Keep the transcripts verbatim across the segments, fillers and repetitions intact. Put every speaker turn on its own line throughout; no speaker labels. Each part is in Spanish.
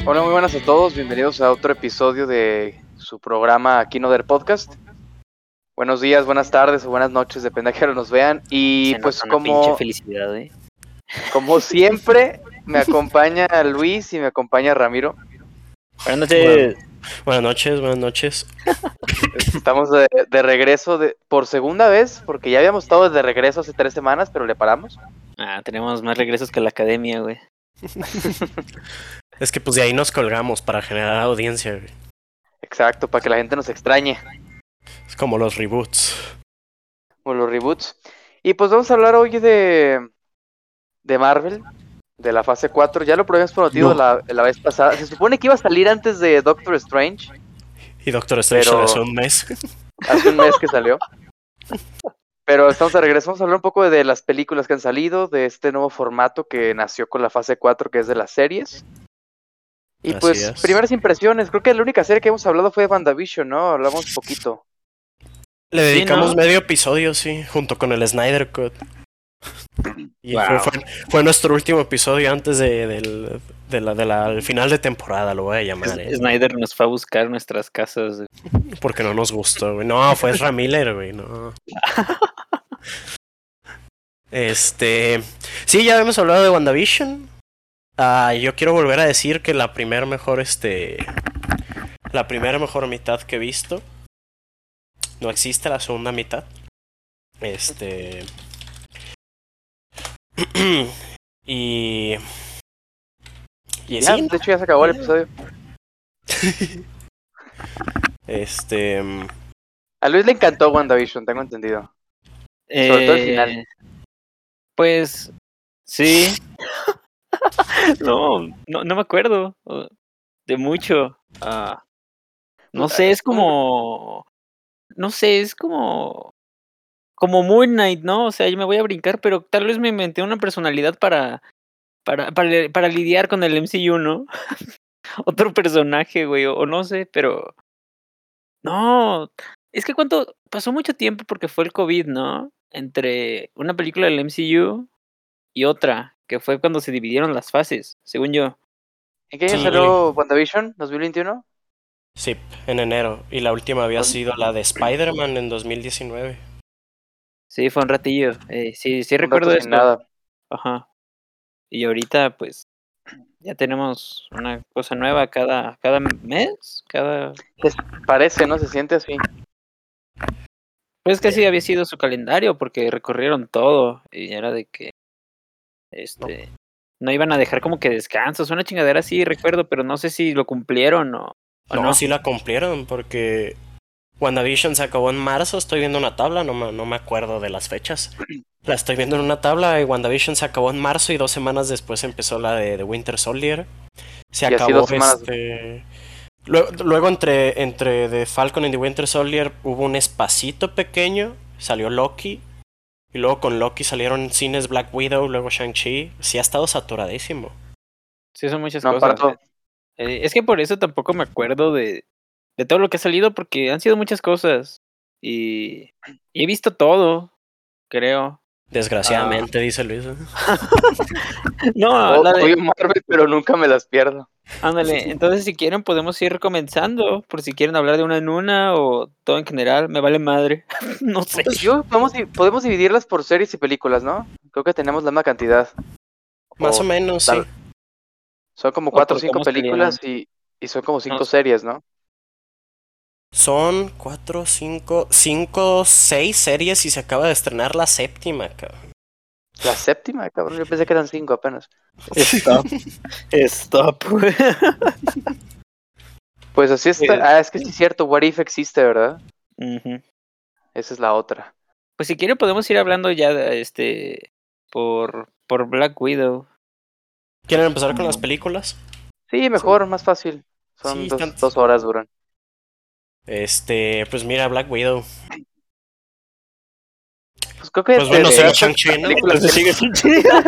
Hola, muy buenas a todos, bienvenidos a otro episodio de su programa Kinoder Podcast. Buenos días, buenas tardes o buenas noches, depende a qué hora nos vean. Y
Se
pues
nota una pinche
como,
felicidad, ¿eh?
como siempre, me acompaña Luis y me acompaña Ramiro.
Buenas noches.
Bueno, buenas noches, buenas noches.
Estamos de, de regreso de, por segunda vez, porque ya habíamos estado de regreso hace tres semanas, pero le paramos.
Ah, tenemos más regresos que la academia, güey.
Es que pues de ahí nos colgamos para generar audiencia, güey.
Exacto, para que la gente nos extrañe,
Es como los reboots.
o los reboots. Y pues vamos a hablar hoy de, de Marvel, de la fase cuatro. Ya lo habíamos prometido
No.
la, la vez pasada. Se supone que iba a salir antes de Doctor Strange.
Y Doctor Strange
Pero-
hace un mes.
Hace un mes que salió. Pero estamos de regreso. Vamos a hablar un poco de las películas que han salido, de este nuevo formato que nació con la fase cuatro, que es de las series. Y
Así
pues,
es.
primeras impresiones. Creo que la única serie que hemos hablado fue de WandaVision, ¿no? Hablamos poquito.
Le dedicamos
¿no?
medio episodio, sí, junto con el Snyder Cut. Y
Wow.
fue, fue, fue nuestro último episodio antes de, del, de la, de la, del final de temporada, lo voy a llamar, ¿eh?
Snyder nos fue a buscar nuestras casas. güey.
Porque no nos gustó, güey. No, fue Ezra Miller, güey, no. Este... Sí, ya habíamos hablado de WandaVision. Ah, yo quiero volver a decir que la primera mejor, este... La primera mejor mitad que he visto. No existe la segunda mitad. Este... y... Y
Ya,
sí,
de hecho ya se acabó el episodio.
este...
A Luis le encantó WandaVision, tengo entendido. Sobre todo el final.
Pues, sí. no, no, no me acuerdo uh, de mucho. Ah, no sé, es como... No sé, es como... Como Moon Knight, ¿no? O sea, yo me voy a brincar, pero tal vez me inventé una personalidad para... Para, para, para lidiar con el M C U, ¿no? Otro personaje, güey, o, o no sé, pero... No, es que cuánto... Pasó mucho tiempo porque fue el COVID, ¿no? Entre una película del M C U y otra, que fue cuando se dividieron las fases, según yo.
¿En qué año
Sí.
salió WandaVision? ¿dos mil veintiuno?
Sí, en enero. Y la última había
Pues-
sido la de Spider-Man en dos mil diecinueve.
Sí, fue un ratillo. Eh, sí, sí
Un
recuerdo
rato
eso.
sin nada.
Ajá. Y ahorita, pues, ya tenemos una cosa nueva cada, cada mes, cada...
Es- parece, ¿no? Se siente así.
Pues que sí había sido su calendario porque recorrieron todo y era de que este no iban a dejar como que descansos, una chingadera así, recuerdo, pero no sé si lo cumplieron o, o
No,
no.
sí la cumplieron porque WandaVision se acabó en marzo, estoy viendo una tabla, no me, no me acuerdo de las fechas. La estoy viendo en una tabla y WandaVision se acabó en marzo y dos semanas después empezó la de, de Winter Soldier. Se
Y así
acabó
dos semanas.
este... Luego, luego entre, entre The Falcon y The Winter Soldier hubo un espacito pequeño, salió Loki. Y luego con Loki salieron cines Black Widow, luego Shang-Chi. Sí ha estado saturadísimo.
Sí, son muchas
No,
cosas.
aparte,
Eh, es que por eso tampoco me acuerdo de, de todo lo que ha salido porque han sido muchas cosas y, y he visto todo, creo.
Desgraciadamente, dice Luis.
No, la de,
odio Marvel, pero nunca me las pierdo.
ándale, entonces si quieren podemos ir comenzando, por si quieren hablar de una en una o todo en general, me vale madre, no sé.
Yo, podemos, di- podemos dividirlas por series y películas, ¿no? Creo que tenemos la misma cantidad.
Más o menos, sí.
tal- Son como
O
cuatro o
por
cinco
cómo
películas y, y son como cinco
No.
series, ¿no?
Son cuatro, cinco, cinco, seis series y se acaba de estrenar la séptima, cabrón.
La séptima, cabrón, yo pensé que eran cinco apenas.
Stop. Stop.
Pues así está.
Eh.
Ah, es que sí es cierto, What If existe, ¿verdad?
Ujú.
Esa es la otra.
Pues si quieren podemos ir hablando ya de, este por, por Black Widow.
¿Quieren empezar con las películas?
Sí, mejor, más fácil. Son
Sí,
dos,
están-
dos horas duran.
Este, pues mira, Black Widow.
Pues creo que
Pues bueno,
de
se lo
estas
Shang-Chi, ¿no?
películas que-
sigue sin chida.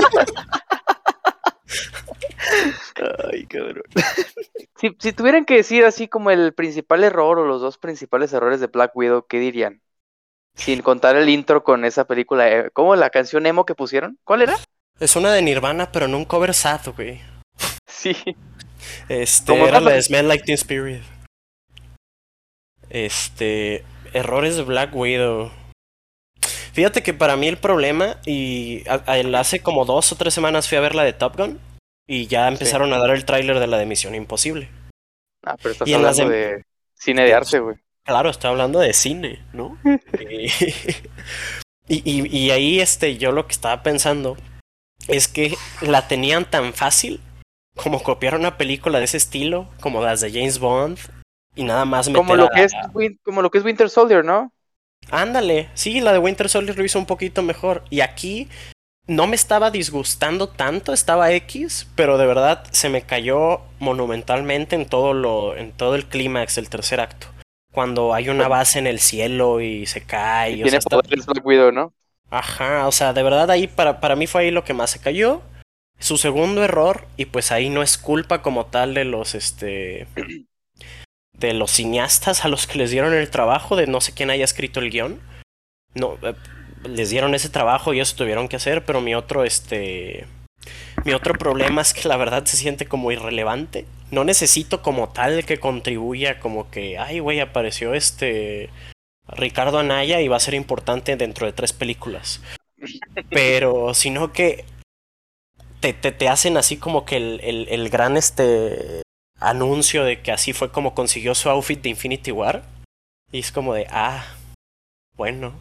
Ay, cabrón.
Si, si tuvieran que decir así como el principal error o los dos principales errores de Black Widow, ¿qué dirían? Sin contar el intro con esa película. eh, ¿Cómo la canción emo que pusieron? ¿Cuál era?
Es una de Nirvana, pero no un cover sad, güey.
Sí.
Este,
Como
era
nada.
la de Smell Like Teen Spirit. Este, errores de Black Widow. Fíjate que para mí el problema, y a- a- hace como dos o tres semanas fui a ver la de Top Gun, y ya
Sí.
empezaron a dar el tráiler de la de Misión Imposible.
Ah, pero estás
Y en las
hablando
de...
de cine de arte, güey.
Claro, estoy hablando de cine, ¿no? y, y, y ahí este, yo lo que estaba pensando es que la tenían tan fácil como copiar una película de ese estilo, como las de James Bond, y nada más
Como
meter
lo
a...
que es Win- como lo que es Winter Soldier, ¿no?
Ándale, sí, la de Winter Soldier lo hizo un poquito mejor. Y aquí no me estaba disgustando tanto, estaba X, pero de verdad se me cayó monumentalmente en todo lo, en todo el clímax del tercer acto. Cuando hay una base en el cielo y se cae,
Y
o sea,
tiene
está...
poderes Black Widow, ¿no?
Ajá, o sea, de verdad ahí para, para mí fue ahí lo que más se cayó. Su segundo error, y pues ahí no es culpa como tal de los, este... de los cineastas a los que les dieron el trabajo, de no sé quién haya escrito el guión. No, eh, les dieron ese trabajo y ellos tuvieron que hacer, pero mi otro, este... Mi otro problema es que la verdad se siente como irrelevante. No necesito como tal que contribuya como que, ay, güey, apareció este Ricardo Anaya y va a ser importante dentro de tres películas. Pero, sino que te, te, te hacen así como que el, el, el gran este anuncio de que así fue como consiguió su outfit de Infinity War. Y es como de, ah, bueno.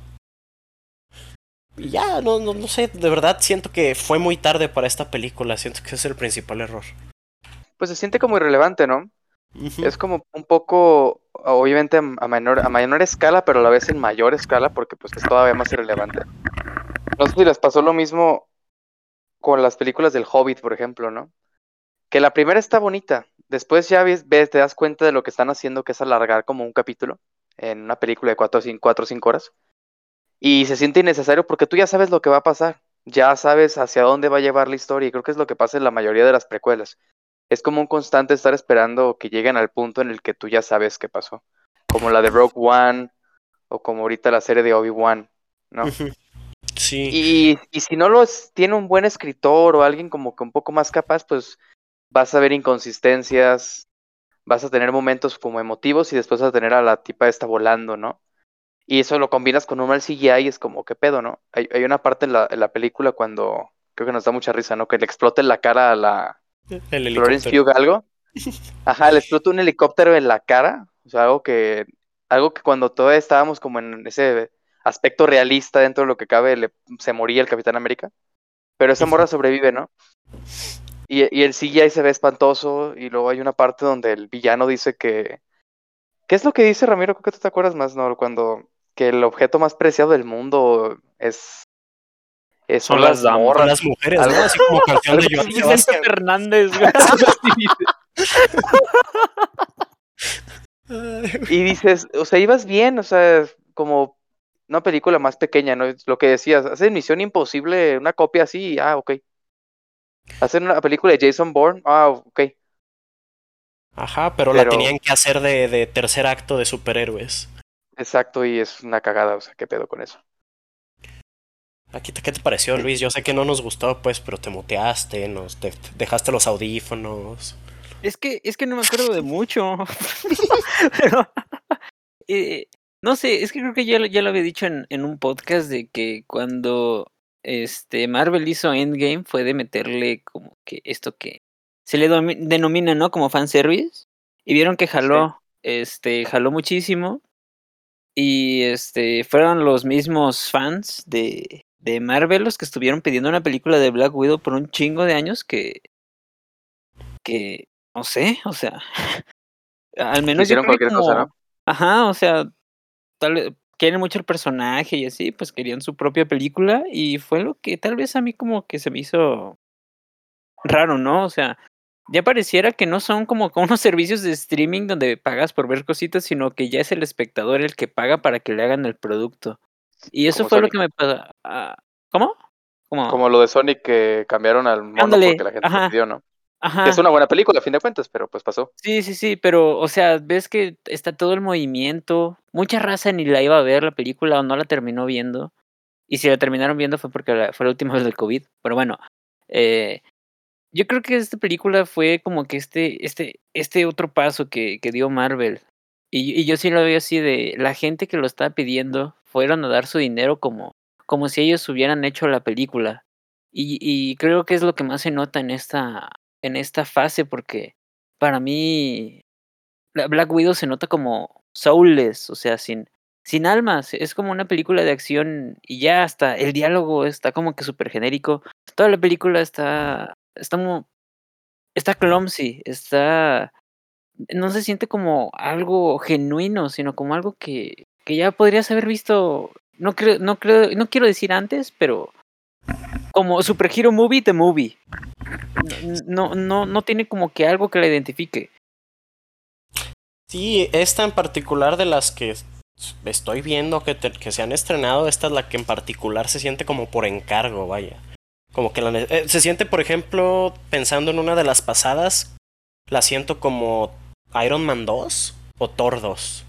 Y ya, no, no, no sé, de verdad siento que fue muy tarde para esta película. Siento que ese es el principal error.
Pues se siente como irrelevante, ¿no?
Ujú.
Es como un poco, obviamente a a menor, a menor escala, pero a la vez en mayor escala, porque pues es todavía más irrelevante. No sé si les pasó lo mismo con las películas del Hobbit, por ejemplo, ¿no? Que la primera está bonita, después ya ves, ves, te das cuenta de lo que están haciendo, que es alargar como un capítulo en una película de cuatro o cinco, cuatro o cinco horas, y se siente innecesario porque tú ya sabes lo que va a pasar, ya sabes hacia dónde va a llevar la historia, y creo que es lo que pasa en la mayoría de las precuelas. Es como un constante estar esperando que lleguen al punto en el que tú ya sabes qué pasó, como la de Rogue One, o como ahorita la serie de Obi-Wan, ¿no?
Ujú. Sí.
Y, y si no los tiene un buen escritor o alguien como que un poco más capaz, pues vas a ver inconsistencias, vas a tener momentos como emotivos y después vas a tener a la tipa esta volando, ¿no? Y eso lo combinas con un mal C G I y es como, ¿qué pedo, no? Hay, hay una parte en la, en la película cuando, creo que nos da mucha risa, ¿no? Que le explota en la cara a la
El
Florence
helicóptero.
Pugh algo. Ajá, le explota un helicóptero en la cara, o sea, algo que, algo que cuando todavía estábamos como en ese aspecto realista dentro de lo que cabe, le- se moría el Capitán América. Pero esa morra sobrevive, ¿no? Y, y el C G I se ve espantoso y luego hay una parte donde el villano dice que... ¿Qué es lo que dice Ramiro? Creo que tú te acuerdas más, ¿no? Cuando que el objeto más preciado del mundo es, es- son
Son las
las
damas.
Son
morras.
las mujeres,
Algo,
¿no? Así como canción de
algo
Joan
así dice.
Vicente
Sebastián.
Fernández, güey.
Algo así dice.
Ay,
Y dices, o sea, ibas bien, o sea, como una película más pequeña, ¿no? Es lo que decías, hacer Misión Imposible, una copia así, ah, ok. Hacer una película de Jason Bourne, ah, ok.
ajá, pero la
Pero,
tenían que hacer de, de tercer acto de superhéroes.
exacto, y es una cagada, o sea, ¿qué pedo con eso?
Aquí, ¿qué te pareció, Luis? Yo sé que no nos gustó, pues, pero te muteaste, nos te- dejaste los audífonos.
Es que, es que no me acuerdo de mucho. Pero, eh, no sé, es que creo que ya, lo- ya lo había dicho en, en un podcast de que cuando este Marvel hizo Endgame fue de meterle como que esto que se le domi- denomina, ¿no? Como fanservice. Y vieron que
Sí.
jaló, este, jaló muchísimo. Y este, fueron los mismos fans de, de Marvel los que estuvieron pidiendo una película de Black Widow por un chingo de años que, que, no sé, o sea, al
Que
menos yo
hicieron
creo que
cualquier cosa,
como,
¿no?
ajá, o sea, tal vez quieren mucho el personaje y así, pues querían su propia película y fue lo que tal vez a mí como que se me hizo raro, ¿no? O sea, ya pareciera que no son como como unos servicios de streaming donde pagas por ver cositas, sino que ya es el espectador el que paga para que le hagan el producto. Y eso
Como
fue lo
Sonic.
que me pasa. ah, ¿Cómo?
Como
Como,
lo de Sonic que cambiaron al mono porque
ándale,
la gente lo
ajá,
pidió, ¿no? Que es
ajá.
una buena película a fin de cuentas, pero pues pasó.
Sí, sí, sí, pero, o sea, ves que está todo el movimiento. Mucha raza ni la iba a ver la película o no la terminó viendo. Y si la terminaron viendo fue porque la- fue la última vez del COVID. Pero bueno, eh, yo creo que esta película fue como que este, este, este otro paso que, que dio Marvel. Y, y yo sí lo veo así de la gente que lo estaba pidiendo fueron a dar su dinero como, como si ellos hubieran hecho la película. Y, y creo que es lo que más se nota en esta, en esta fase, porque para mí la Black Widow se nota como soulless, o sea, sin, sin almas. Es como una película de acción y ya hasta el diálogo está como que súper genérico. Toda la película está, está, mu- está clumsy, está, no se siente como algo genuino, sino como algo que, que ya podrías haber visto. No creo, no creo, no quiero decir antes, pero como Superhero Movie, The Movie. No, no, no, no tiene como que algo que la identifique.
Sí, esta en particular de las que estoy viendo que, te- que se han estrenado, esta es la que en particular se siente como por encargo, vaya. Como que la, ne- eh, se siente, por ejemplo, pensando en una de las pasadas, la siento como Iron Man dos o Thor dos.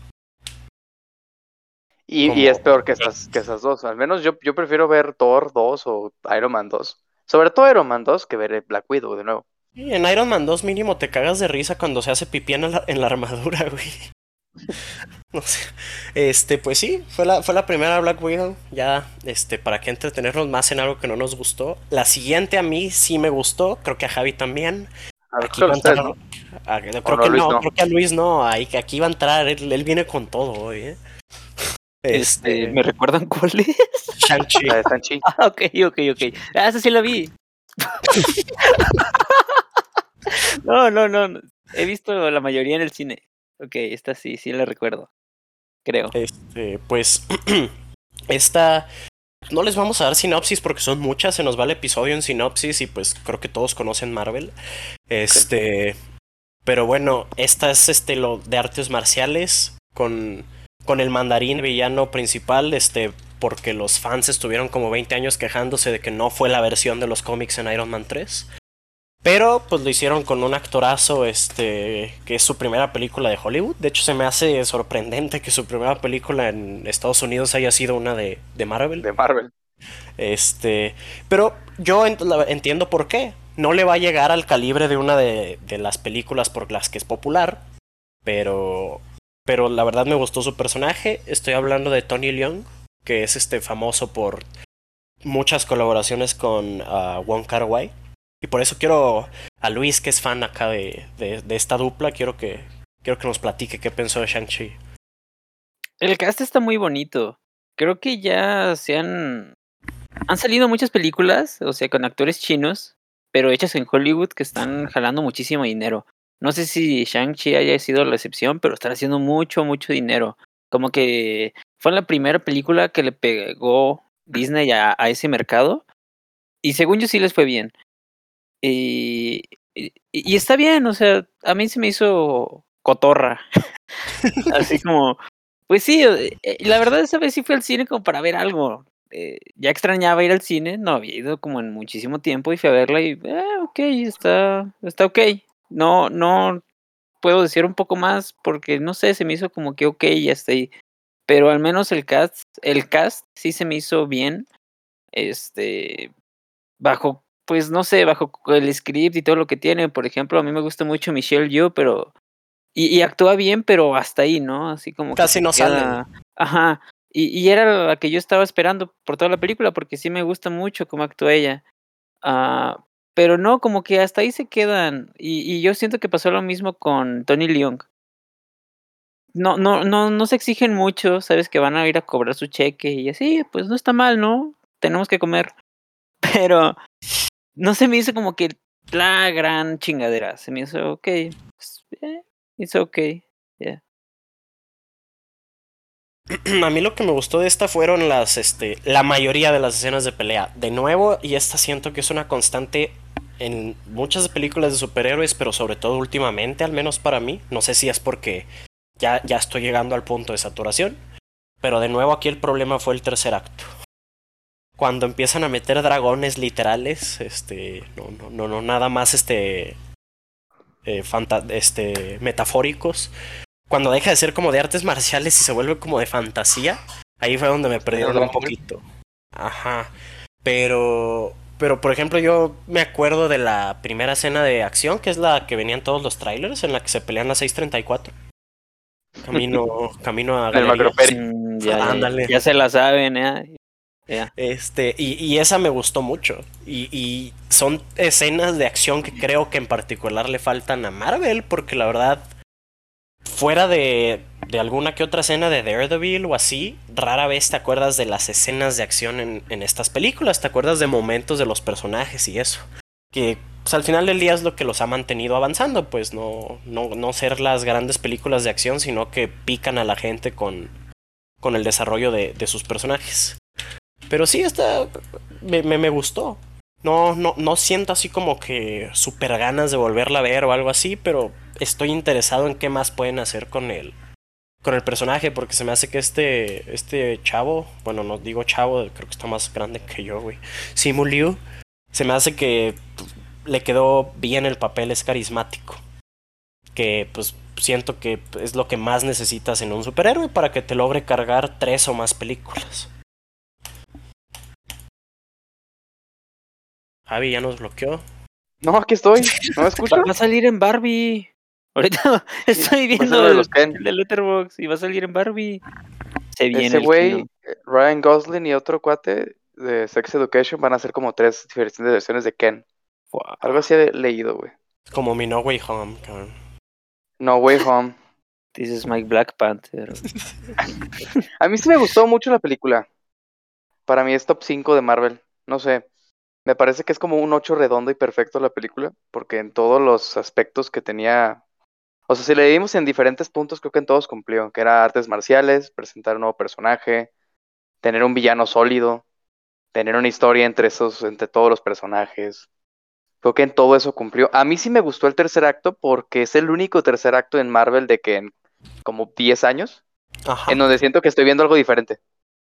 Y, y
Como,
es peor que esas, que esas dos. Al menos yo, yo prefiero ver Thor dos o Iron Man dos. Sobre todo Iron Man dos que ver Black Widow de nuevo.
sí, en Iron Man dos mínimo te cagas de risa cuando se hace pipí en la, en la armadura, güey. No sé. Este, pues sí, fue la, fue la primera Black Widow. Ya, este, para que entretenernos más en algo que no nos gustó. La siguiente a mí sí me gustó, creo que a Javi también.
A ver,
Aquí
creo
va a
los tres,
entrar.
¿no?
a-
O
creo
no,
que
Luis,
no,
no.
creo que a Luis no. Ahí, aquí va a entrar, él, él viene con todo hoy, ¿eh?
Este,
Este,
¿me recuerdan cuál es?
Shang-Chi.
La de Sanchi.
Ah, ok, ok, ok. Ah, esa sí la vi. No, no, no, no. He visto la mayoría en el cine. Ok, esta sí, sí la recuerdo. Creo.
Este, pues, esta. No les vamos a dar sinopsis porque son muchas, se nos va el episodio en sinopsis y pues creo que todos conocen Marvel. Este, pero bueno, esta es este lo de artes marciales con con el mandarín villano principal, este, porque los fans estuvieron como veinte años quejándose de que no fue la versión de los cómics en Iron Man tres. Pero pues lo hicieron con un actorazo, este, que es su primera película de Hollywood. De hecho se me hace sorprendente que su primera película en Estados Unidos haya sido una de, de Marvel.
De Marvel.
Este, pero yo ent- la- entiendo por qué. No le va a llegar al calibre de una de, de las películas por las que es popular, pero, pero la verdad me gustó su personaje. Estoy hablando de Tony Leung, que es este famoso por muchas colaboraciones con uh, Wong Kar-wai. Y por eso quiero a Luis, que es fan acá de, de, de esta dupla, quiero que, quiero que nos platique qué pensó de Shang-Chi.
El cast está muy bonito. Creo que ya se han... Han salido muchas películas, o sea, con actores chinos, pero hechas en Hollywood que están jalando muchísimo dinero. No sé si Shang-Chi haya sido la excepción, pero están haciendo mucho, mucho dinero. Como que fue la primera película que le pegó Disney a, a ese mercado. Y según yo sí les fue bien. Y, y, y está bien, o sea, a mí se me hizo cotorra. Así como, pues sí, eh, eh, la verdad esa vez sí fui al cine como para ver algo. Eh, ya extrañaba ir al cine, no había ido como en muchísimo tiempo y fui a verla y, eh, ok, está, está ok. No, no puedo decir un poco más porque no sé, se me hizo como que ok, ya está ahí. Pero al menos el cast, el cast sí se me hizo bien. Este, bajo, pues no sé, bajo el script y todo lo que tiene. Por ejemplo, a mí me gusta mucho Michelle Yeoh, pero y, y actúa bien, pero hasta ahí, ¿no? Así como que
Casi
se
no
queda.
sale.
Ajá. Y, y era la que yo estaba esperando por toda la película, porque sí me gusta mucho cómo actúa ella. Ah, pero no, como que hasta ahí se quedan. Y, y yo siento que pasó lo mismo con Tony Leung. No, no, no, no se exigen mucho, sabes que van a ir a cobrar su cheque y así, pues no está mal, ¿no? Tenemos que comer. Pero no se me hizo como que la gran chingadera. Se me hizo, ok, pues, eh, it's okay. Yeah.
A mí lo que me gustó de esta fueron las, este, la mayoría de las escenas de pelea. De nuevo, y esta siento que es una constante en muchas películas de superhéroes, pero sobre todo últimamente, al menos para mí. No sé si es porque ya, ya estoy llegando al punto de saturación. Pero de nuevo aquí el problema fue el tercer acto. Cuando empiezan a meter dragones literales, este, no, no, no, no nada más este, eh, fanta este, metafóricos. Cuando deja de ser como de artes marciales y se vuelve como de fantasía, ahí fue donde me perdieron un poquito. Ajá. Pero Pero por ejemplo yo me acuerdo de la primera escena de acción, que es la que venían todos los trailers, en la que se pelean las seis treinta y cuatro. Camino, camino a
El
galerías.
Macroperi.
Mm, ya, ya,
Ándale.
ya se la saben, ¿eh? Ya.
Este, y, y esa me gustó mucho. Y, y son escenas de acción que creo que en particular le faltan a Marvel, porque la verdad, fuera de, de alguna que otra escena de Daredevil o así, rara vez te acuerdas de las escenas de acción en, en estas películas, te acuerdas de momentos de los personajes y eso. Que pues, al final del día es lo que los ha mantenido avanzando, pues no, no, no ser las grandes películas de acción, sino que pican a la gente con, con el desarrollo de, de sus personajes. Pero sí, esta me, me, me gustó. No, no, no siento así como que super ganas de volverla a ver o algo así, pero estoy interesado en qué más pueden hacer con el, con el personaje, porque se me hace que este, este chavo, bueno, no digo chavo, creo que está más grande que yo, güey, Simu Liu, se me hace que le quedó bien el papel, es carismático. Que pues siento que es lo que más necesitas en un superhéroe para que te logre cargar tres o más películas. Javi ya nos bloqueó.
No, aquí estoy. ¿No me escuchas?
Va a salir en Barbie. Ahorita estoy viendo
uno de
el,
los Ken.
el de Letterboxd y va a salir en Barbie. Se viene
Ese
el
güey,
kino.
eh, Ryan Gosling y otro cuate de Sex Education van a ser como tres diferentes versiones de Ken.
Wow.
Algo así he leído, güey.
Como mi No Way Home, cabrón.
No Way Home.
This is my Black Panther.
A mí sí me gustó mucho la película. Para mí es top cinco de Marvel. No sé. Me parece que es como un ocho redondo y perfecto la película. Porque en todos los aspectos que tenía. O sea, si le dimos en diferentes puntos, creo que en todos cumplió. Que era artes marciales, presentar un nuevo personaje, tener un villano sólido, tener una historia entre esos, entre todos los personajes. Creo que en todo eso cumplió. A mí sí me gustó el tercer acto porque es el único tercer acto en Marvel de que en como diez años,
Ajá.
en donde siento que estoy viendo algo diferente.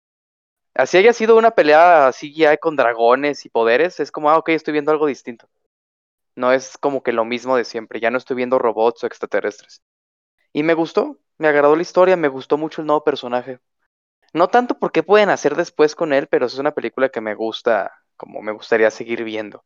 Así haya sido una pelea C G I con dragones y poderes, es como, ah, ok, estoy viendo algo distinto. No es como que lo mismo de siempre, ya no estoy viendo robots o extraterrestres. Y me gustó, me agradó la historia, me gustó mucho el nuevo personaje. No tanto porque pueden hacer después con él, pero es una película que me gusta, como me gustaría seguir viendo.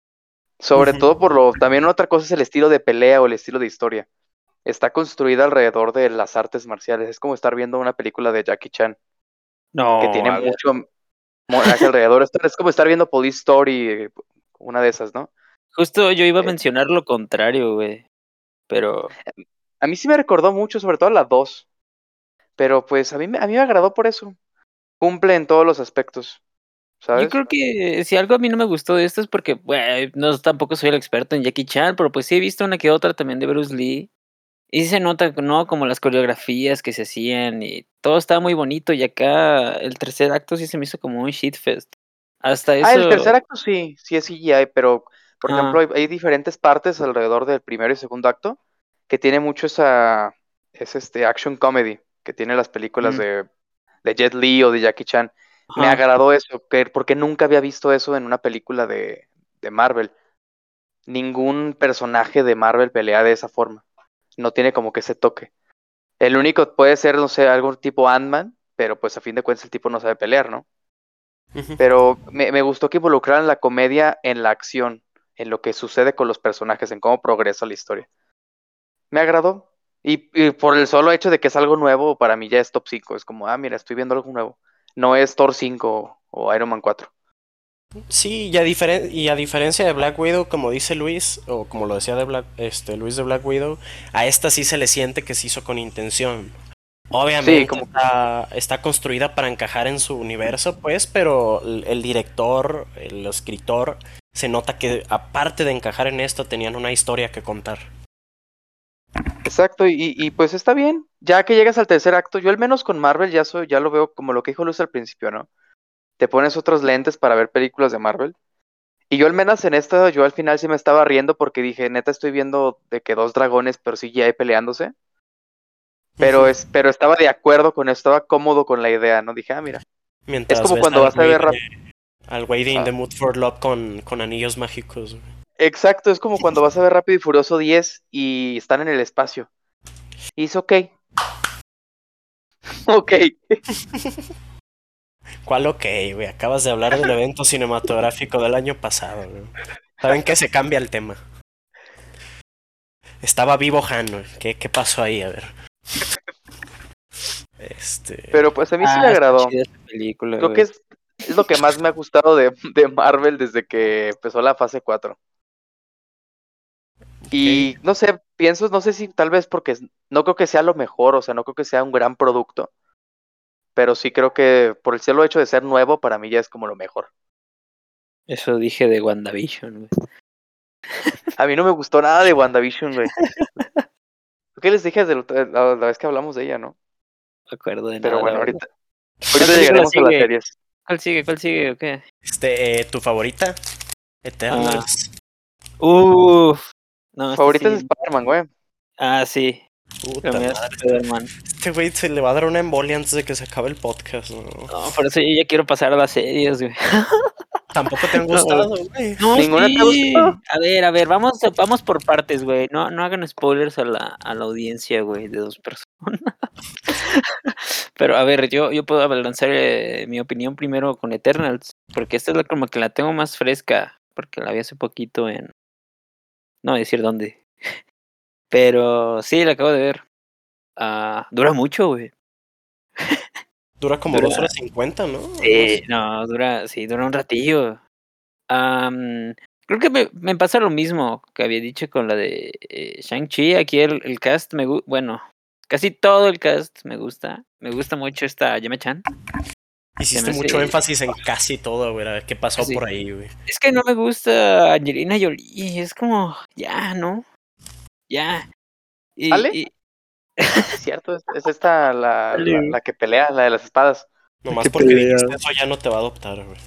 Sobre
Ujú.
todo por lo, también otra cosa es el estilo de pelea o el estilo de historia. Está construida alrededor de las artes marciales. Es como estar viendo una película de Jackie Chan, que
No,
tiene
a ver.
mucho mo- hacia alrededor. Esto es como estar viendo Police Story, una de esas, ¿no?
Justo yo iba a
Eh,
mencionar lo contrario, güey. Pero
a mí sí me recordó mucho, sobre todo la dos. Pero pues a mí, me- a mí me agradó por eso. Cumple en todos los aspectos,
yo
¿sabes?
creo que si algo a mí no me gustó de esto es porque, güey, no tampoco soy el experto en Jackie Chan, pero pues sí he visto una que otra también de Bruce Lee. Y sí se nota, ¿no? Como las coreografías que se hacían y todo estaba muy bonito. Y acá el tercer acto sí se me hizo como un shitfest. Hasta
Ah, el
eso.
tercer acto sí, sí es C G I, pero por ejemplo
Ah,
hay, hay diferentes partes alrededor del primero y segundo acto que tiene mucho esa, es este action comedy que tiene las películas
mm,
de, de Jet Li o de Jackie Chan. Me
ajá.
agradó eso, que, porque nunca había visto eso en una película de, de Marvel. Ningún personaje de Marvel pelea de esa forma. No tiene como que ese toque. El único puede ser, no sé, algún tipo Ant-Man, pero pues a fin de cuentas el tipo no sabe pelear, ¿no?
Ujú.
Pero me, me gustó que involucraran la comedia en la acción, en lo que sucede con los personajes, en cómo progresa la historia. Me agradó. Y, y por el solo hecho de que es algo nuevo, para mí ya es top cinco. Es como, ah, mira, estoy viendo algo nuevo. No es Thor cinco o Iron Man cuatro.
Sí, y a, diferen- y a diferencia de Black Widow, como dice Luis, o como lo decía de Black, este, Luis de Black Widow, a esta sí se le siente que se hizo con intención.
Sí,
Obviamente
como,
está, está construida para encajar en su universo, pues, pero el, el director, el escritor, se nota que aparte de encajar en esto, tenían una historia que contar.
exacto, y, y pues está bien. Ya que llegas al tercer acto, yo al menos con Marvel ya soy, ya lo veo como lo que dijo Luis al principio, ¿no? Te pones otros lentes para ver películas de Marvel. Y yo al menos en esta, yo al final sí me estaba riendo porque dije, neta, estoy viendo de que dos dragones, pero sí ya hay peleándose. Pero,
Ujú.
es, pero estaba de acuerdo con eso, estaba cómodo con la idea, ¿no? Dije, ah, mira. Es
Mientras
como
ves
cuando
al
vas a
güey
ver
de,
rap.
al güey de In the
Ah,
Mood for Love con, con anillos mágicos. Güey.
exacto, es como cuando vas a ver Rápido y Furioso diez y están en el espacio. Y es ok. Ok.
¿Cuál ok, güey? Acabas de hablar del evento cinematográfico del año pasado, güey. ¿Saben qué? Se cambia el tema. Estaba vivo Han, güey. ¿Qué, qué pasó ahí? A ver. Este...
Pero pues a mí sí me
Ah, está
agradó.
chida esa película,
Creo que
güey.
es, es lo que más me ha gustado de, de Marvel desde que empezó la fase cuatro. Y
Ok.
no sé, pienso, no sé si tal vez porque es- no creo que sea lo mejor, o sea, no creo que sea un gran producto, pero sí creo que por el solo hecho de ser nuevo, para mí ya es como lo mejor.
Eso dije de WandaVision, güey.
A mí no me gustó nada de WandaVision, güey. ¿Qué les dije desde la, la- la vez que hablamos de ella, no?
No me acuerdo de
Pero
nada, la
bueno,
verdad.
ahorita,
¿Cuál
ahorita
película
llegaremos a las
sigue?
series.
¿Cuál sigue? ¿Cuál sigue? ¿O qué?
Este, eh, ¿tu favorita?
Ah,
Eternals.
uff. No, este
Favorita es
sí.
Spider-Man, güey.
Ah, sí. La
Puta
mía es
madre.
Spider-Man.
Este güey se le va a dar una embolia antes de que se acabe el podcast, ¿no?
No, por eso yo ya quiero pasar a las series, güey.
Tampoco te han
No,
gustado, güey.
no,
¿Ninguna te ha
sí.
gustado?
A ver, a ver, vamos, vamos por partes, güey. No, no hagan spoilers a la, a la audiencia, güey, de dos personas. Pero a ver, yo, yo puedo lanzar eh, mi opinión primero con Eternals, porque esta es la, como que la tengo más fresca, porque la vi hace poquito en, no voy a decir dónde, pero sí, la acabo de ver. Ah, dura mucho, güey.
Dura como dos
Dura,
horas cincuenta, ¿no? Algo
sí,
así.
no, dura, sí, dura un ratillo. Am, creo que me, me pasa lo mismo que había dicho con la de eh, Shang-Chi. Aquí el, el cast me gusta, bueno, casi todo el cast me gusta. Me gusta mucho esta Yama-chan. Se me
Hiciste mucho
hace,
énfasis en casi todo, güey. A ver qué pasó
sí.
por ahí, güey.
Es que no me gusta Angelina Jolie. Es como, ya, ¿no? Ya. Y,
¿Ale?
y
Sí, cierto, es, es esta la, la,
Dale.
la que pelea, la de las espadas.
Nomás
Qué
porque
pelea.
dijiste eso ya no te va a adoptar, güey.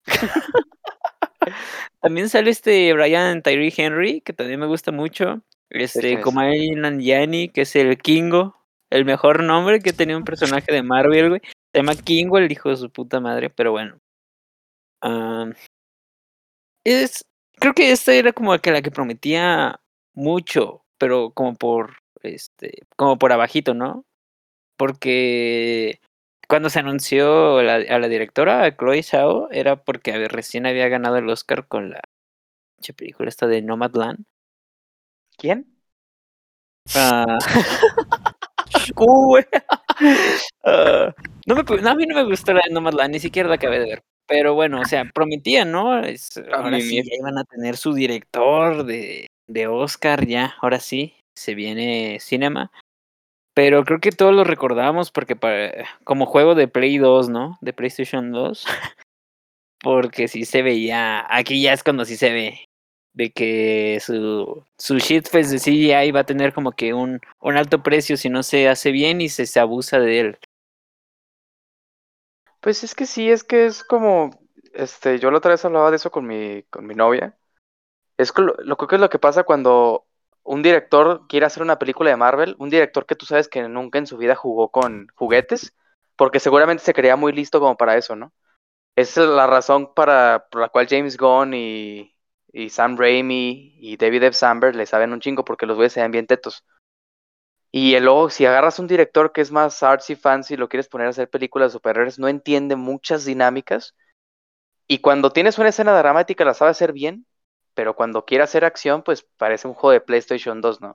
También sale este Brian Tyree Henry, que también me gusta mucho.
¿Es
Este,
quién es?
Kumail Nanjiani, que es el Kingo, el mejor nombre que tenía un personaje de Marvel, güey. Se llama Kingo, el hijo de su puta madre, pero bueno. Am, es, creo que esta era como que la que prometía mucho, pero como por, este, como por abajito, ¿no? Porque cuando se anunció la- a la directora, a Chloe Zhao, era porque a ver, recién había ganado el Oscar con la pinche película esta de Nomadland.
¿Quién?
Ah, ¿cómo, güey? Ah, no me, pu- no, a mí no me gustó la de Nomadland, ni siquiera la acabé de ver. Pero bueno, o sea, prometía, ¿no? Es,
A
ahora
mí
sí,
me...
ya iban a tener su director de, de Oscar, ya, ahora sí, se viene Cinema. Pero creo que todos lo recordamos porque para, como juego de Play dos, ¿no? De PlayStation dos. Porque sí se veía, aquí ya es cuando sí se ve, de que su, su shitfest de C G I va a tener como que un, un alto precio si no se hace bien y se, se abusa de él.
Pues es que sí, es que es como, este, yo la otra vez hablaba de eso con mi, con mi novia. Es que lo, lo creo que es lo que pasa cuando un director quiere hacer una película de Marvel, un director que tú sabes que nunca en su vida jugó con juguetes, porque seguramente se creía muy listo como para eso, ¿no? Esa es la razón para, por la cual James Gunn y, y Sam Raimi y David F. Sandberg le saben un chingo porque los güeyes se ven bien tetos. Y el luego, si agarras un director que es más artsy fancy y lo quieres poner a hacer películas de superhéroes, no entiende muchas dinámicas. Y cuando tienes una escena dramática la sabe hacer bien, pero cuando quiere hacer acción, pues parece un juego de PlayStation dos, ¿no?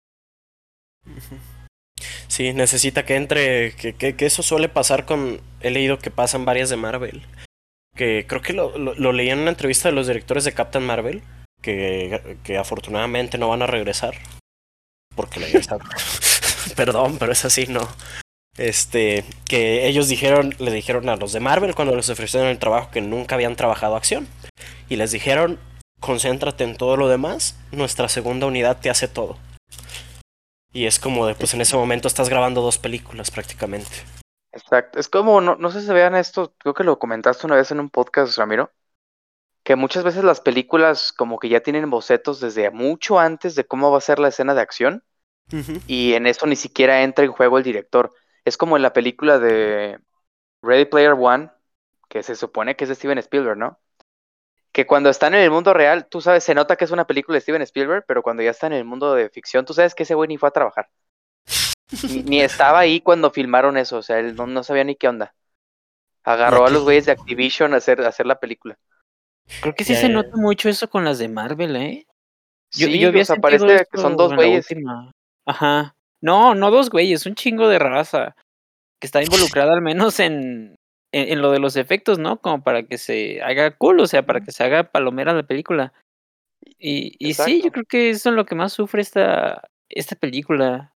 Sí, necesita que entre. Que, que, que eso suele pasar con. He leído que pasan varias de Marvel. Que creo que lo, lo, lo leí en una entrevista de los directores de Captain Marvel. Que, que afortunadamente no van a regresar. Porque la esa- Perdón, pero es así, no. Este, que ellos dijeron, le dijeron a los de Marvel cuando les ofrecieron el trabajo que nunca habían trabajado acción. Y les dijeron, concéntrate en todo lo demás, nuestra segunda unidad te hace todo. Y es como de, pues en ese momento estás grabando dos películas prácticamente.
Exacto. Es como, no, no sé si se vean esto, creo que lo comentaste una vez en un podcast, Ramiro, que muchas veces las películas como que ya tienen bocetos desde mucho antes de cómo va a ser la escena de acción,
Uh-huh.
y en eso ni siquiera entra en juego el director. Es como en la película de Ready Player One, que se supone que es de Steven Spielberg, ¿no? Que cuando están en el mundo real, tú sabes, se nota que es una película de Steven Spielberg, pero cuando ya está en el mundo de ficción, tú sabes que ese güey ni fue a trabajar. Ni, ni estaba ahí cuando filmaron eso, o sea, él no, no sabía ni qué onda. Agarró a
aquí-
los güeyes de Activision a hacer, a hacer la película.
Creo que sí
Ya,
se
ya.
nota mucho eso con las de Marvel, ¿eh? Yo,
Sí,
yo
o
había
sea,
sentido
parece que son
eso
dos
en la
güeyes.
última. Ajá. No, no dos güeyes, un chingo de raza que está involucrada al menos en, en, en lo de los efectos, ¿no? Como para que se haga cool, o sea, para que se haga palomera la película. Y, y sí, yo
Exacto.
creo que eso es lo que más sufre esta, esta película.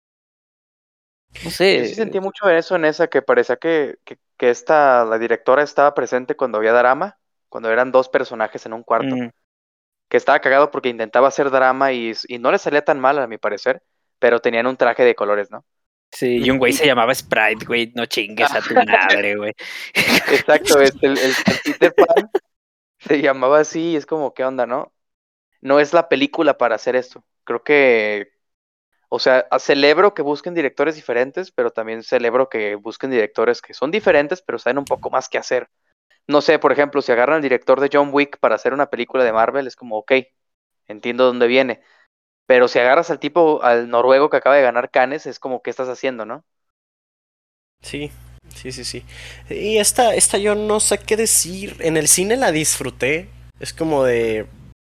No
Yo sí
sé.
sentí mucho eso en esa, que parecía que, que, que esta, la directora estaba presente cuando había drama, cuando eran dos personajes en un cuarto,
mm,
que estaba cagado porque intentaba hacer drama y, y no le salía tan mal a mi parecer, pero tenían un traje de colores, ¿no?
sí, y un güey
Y,
se llamaba Sprite, güey. No chingues a tu madre, güey.
exacto, este, el, el, el Peter Pan se llamaba así y es como, ¿qué onda, no? No es la película para hacer esto. Creo que, o sea, a- celebro que busquen directores diferentes, pero también celebro que busquen directores que son diferentes, pero saben un poco más qué hacer. No sé, por ejemplo, si agarran al director de John Wick para hacer una película de Marvel, es como, ok, entiendo dónde viene. Pero si agarras al tipo, al noruego que acaba de ganar Cannes, es como, ¿qué estás haciendo, no?
Sí, sí, sí, sí. Y esta, esta yo no sé qué decir. En el cine la disfruté. Es como de...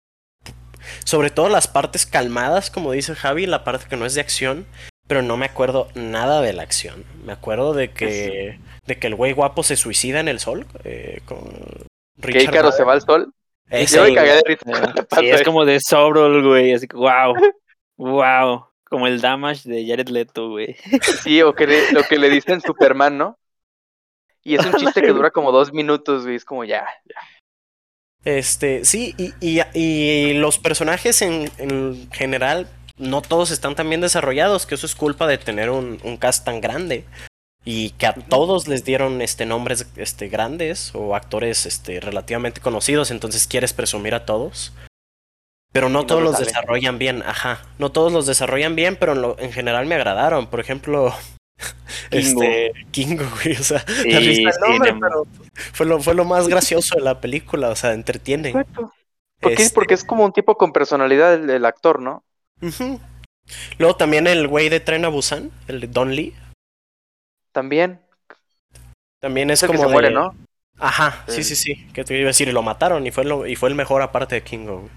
Sobre todo las partes calmadas, como dice Javi, la parte que no es de acción. Pero no me acuerdo nada de la acción. Me acuerdo de que... De que el güey guapo se suicida en el sol. Eh, con
Que
Richard
Ícaro se va
Madden.
al sol.
Ese,
Yo me
Sí,
cagué
güey.
de risa
Eh,
cuando
sí,
pasó
es
eso.
como de Sobrol, güey. Así que, wow. Wow. Como el damage de Jared Leto, güey.
Sí, o que le- lo que le dicen Superman, ¿no? Y es un chiste que dura como dos minutos, güey. Es como ya, ya.
Este, sí, y, y, y los personajes en, en general, no todos están tan bien desarrollados, que eso es culpa de tener un, un cast tan grande. Y que a
Ujú.
todos les dieron este nombres este grandes o actores este relativamente conocidos, entonces quieres presumir a todos. Pero no
Y no
todos
te
los
sale.
desarrollan bien, ajá. No todos los desarrollan bien, pero en, lo, en general me agradaron. Por ejemplo,
Kingo.
este Kingo, güey, o sea, la risa
Sí,
del
sí,
nombre,
Nemo.
pero fue lo, fue lo más gracioso de la película, o sea, entretiene.
Exacto. ¿Por qué?
Este,
Porque es como un tipo con personalidad el, el actor, ¿no?
ujú. Luego también el güey de Tren a Busan, el de Don Lee,
También.
también
Es
es
el que
como
se muere,
de...
¿no?
Ajá, sí, sí,
El-
sí, que te iba a decir, y lo mataron y fue, lo, y fue el mejor aparte de Kingo, güey.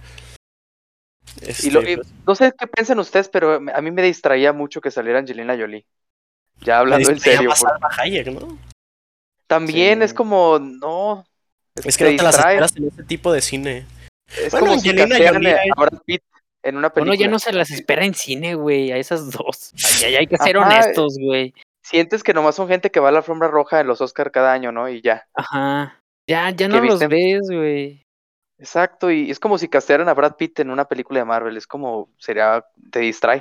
Y lo,
Este,
y
pues,
no sé qué piensan ustedes, pero a mí me distraía mucho que saliera Angelina Jolie. Ya
me
hablando en
distraía
serio,
más
porque
Salma Hayek, ¿no?
también es
Sí.
como, no, es-
Es que
te
no te las
distrae.
esperas en este tipo de cine.
Es
Bueno,
como si
Angelina
castearan
Jolie
a
ha
a Brad Pitt en una
Uno ya no
película.
se las espera en cine, güey, a esas dos. Ay, ya, ya hay que ser
Ajá,
honestos, güey.
sientes que nomás son gente que va a la alfombra roja en los Oscar cada año, ¿no? Y ya,
Ajá. Ya, ya
que
no los
visten.
ves, güey.
Exacto, y es como si castearan a Brad Pitt en una película de Marvel, es como, sería, te distrae.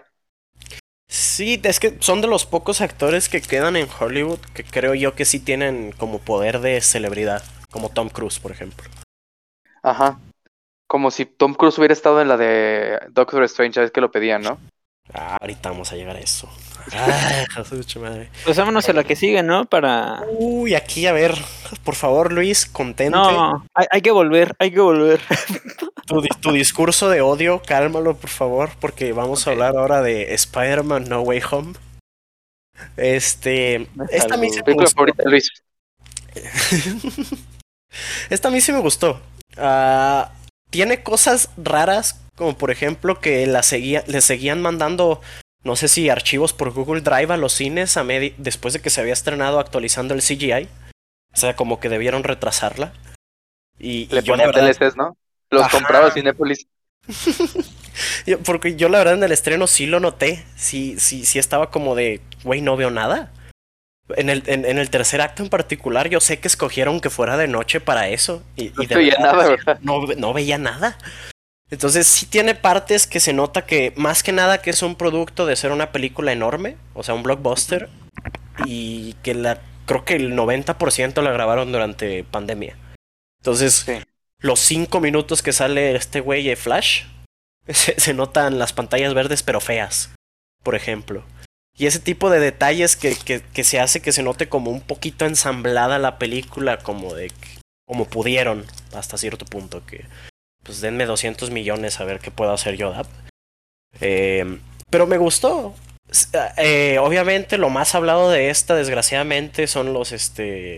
Sí, es que son de los pocos actores que quedan en Hollywood que creo yo que sí tienen como poder de celebridad, como Tom Cruise, por ejemplo.
Ajá, como si Tom Cruise hubiera estado en la de Doctor Strange, ¿sabes que lo pedían, no?
Ah, ahorita vamos a llegar a eso. Ay, Jesús, su madre.
Pues vámonos a la que sigue, ¿no? Para...
Uy, aquí a ver, por favor, Luis, contente.
No, hay, hay que volver, hay que volver.
Tu, di- tu discurso de odio, cálmalo, por favor, porque vamos a
Ok.
hablar ahora de Spider-Man No Way Home. Este, esta a mí sí me
Película
gustó.
favorita de Luis.
Esta a mí sí me gustó. Ah, tiene cosas raras, como por ejemplo que la seguía, le seguían mandando, no sé si archivos por Google Drive a los cines a medi- después de que se había estrenado actualizando el C G I. O sea, como que debieron retrasarla. Y,
Le
y yo la
ponían
verdad,
D L Cs, ¿no? Los
Ajá.
compraba Cinépolis.
yo- porque yo la verdad en el estreno sí lo noté. Sí, sí, sí estaba como de, güey, no veo nada. En el, en, en el tercer acto en particular, yo sé que escogieron que fuera de noche para eso. Y,
No
y
se
de
veía
verdad,
nada,
sí,
¿verdad?
no, no veía nada. Entonces sí tiene partes que se nota que más que nada que es un producto de ser una película enorme, o sea, un blockbuster, y que la creo que el noventa por ciento la grabaron durante pandemia. Entonces,
Sí.
los cinco minutos que sale este güey de Flash, se, se notan las pantallas verdes pero feas, por ejemplo. Y ese tipo de detalles que, que, que se hace que se note como un poquito ensamblada la película, como de como pudieron hasta cierto punto, que pues denme doscientos millones a ver qué puedo hacer yo, ¿dab? Eh, pero me gustó. S- eh, obviamente lo más hablado de esta, desgraciadamente, son los este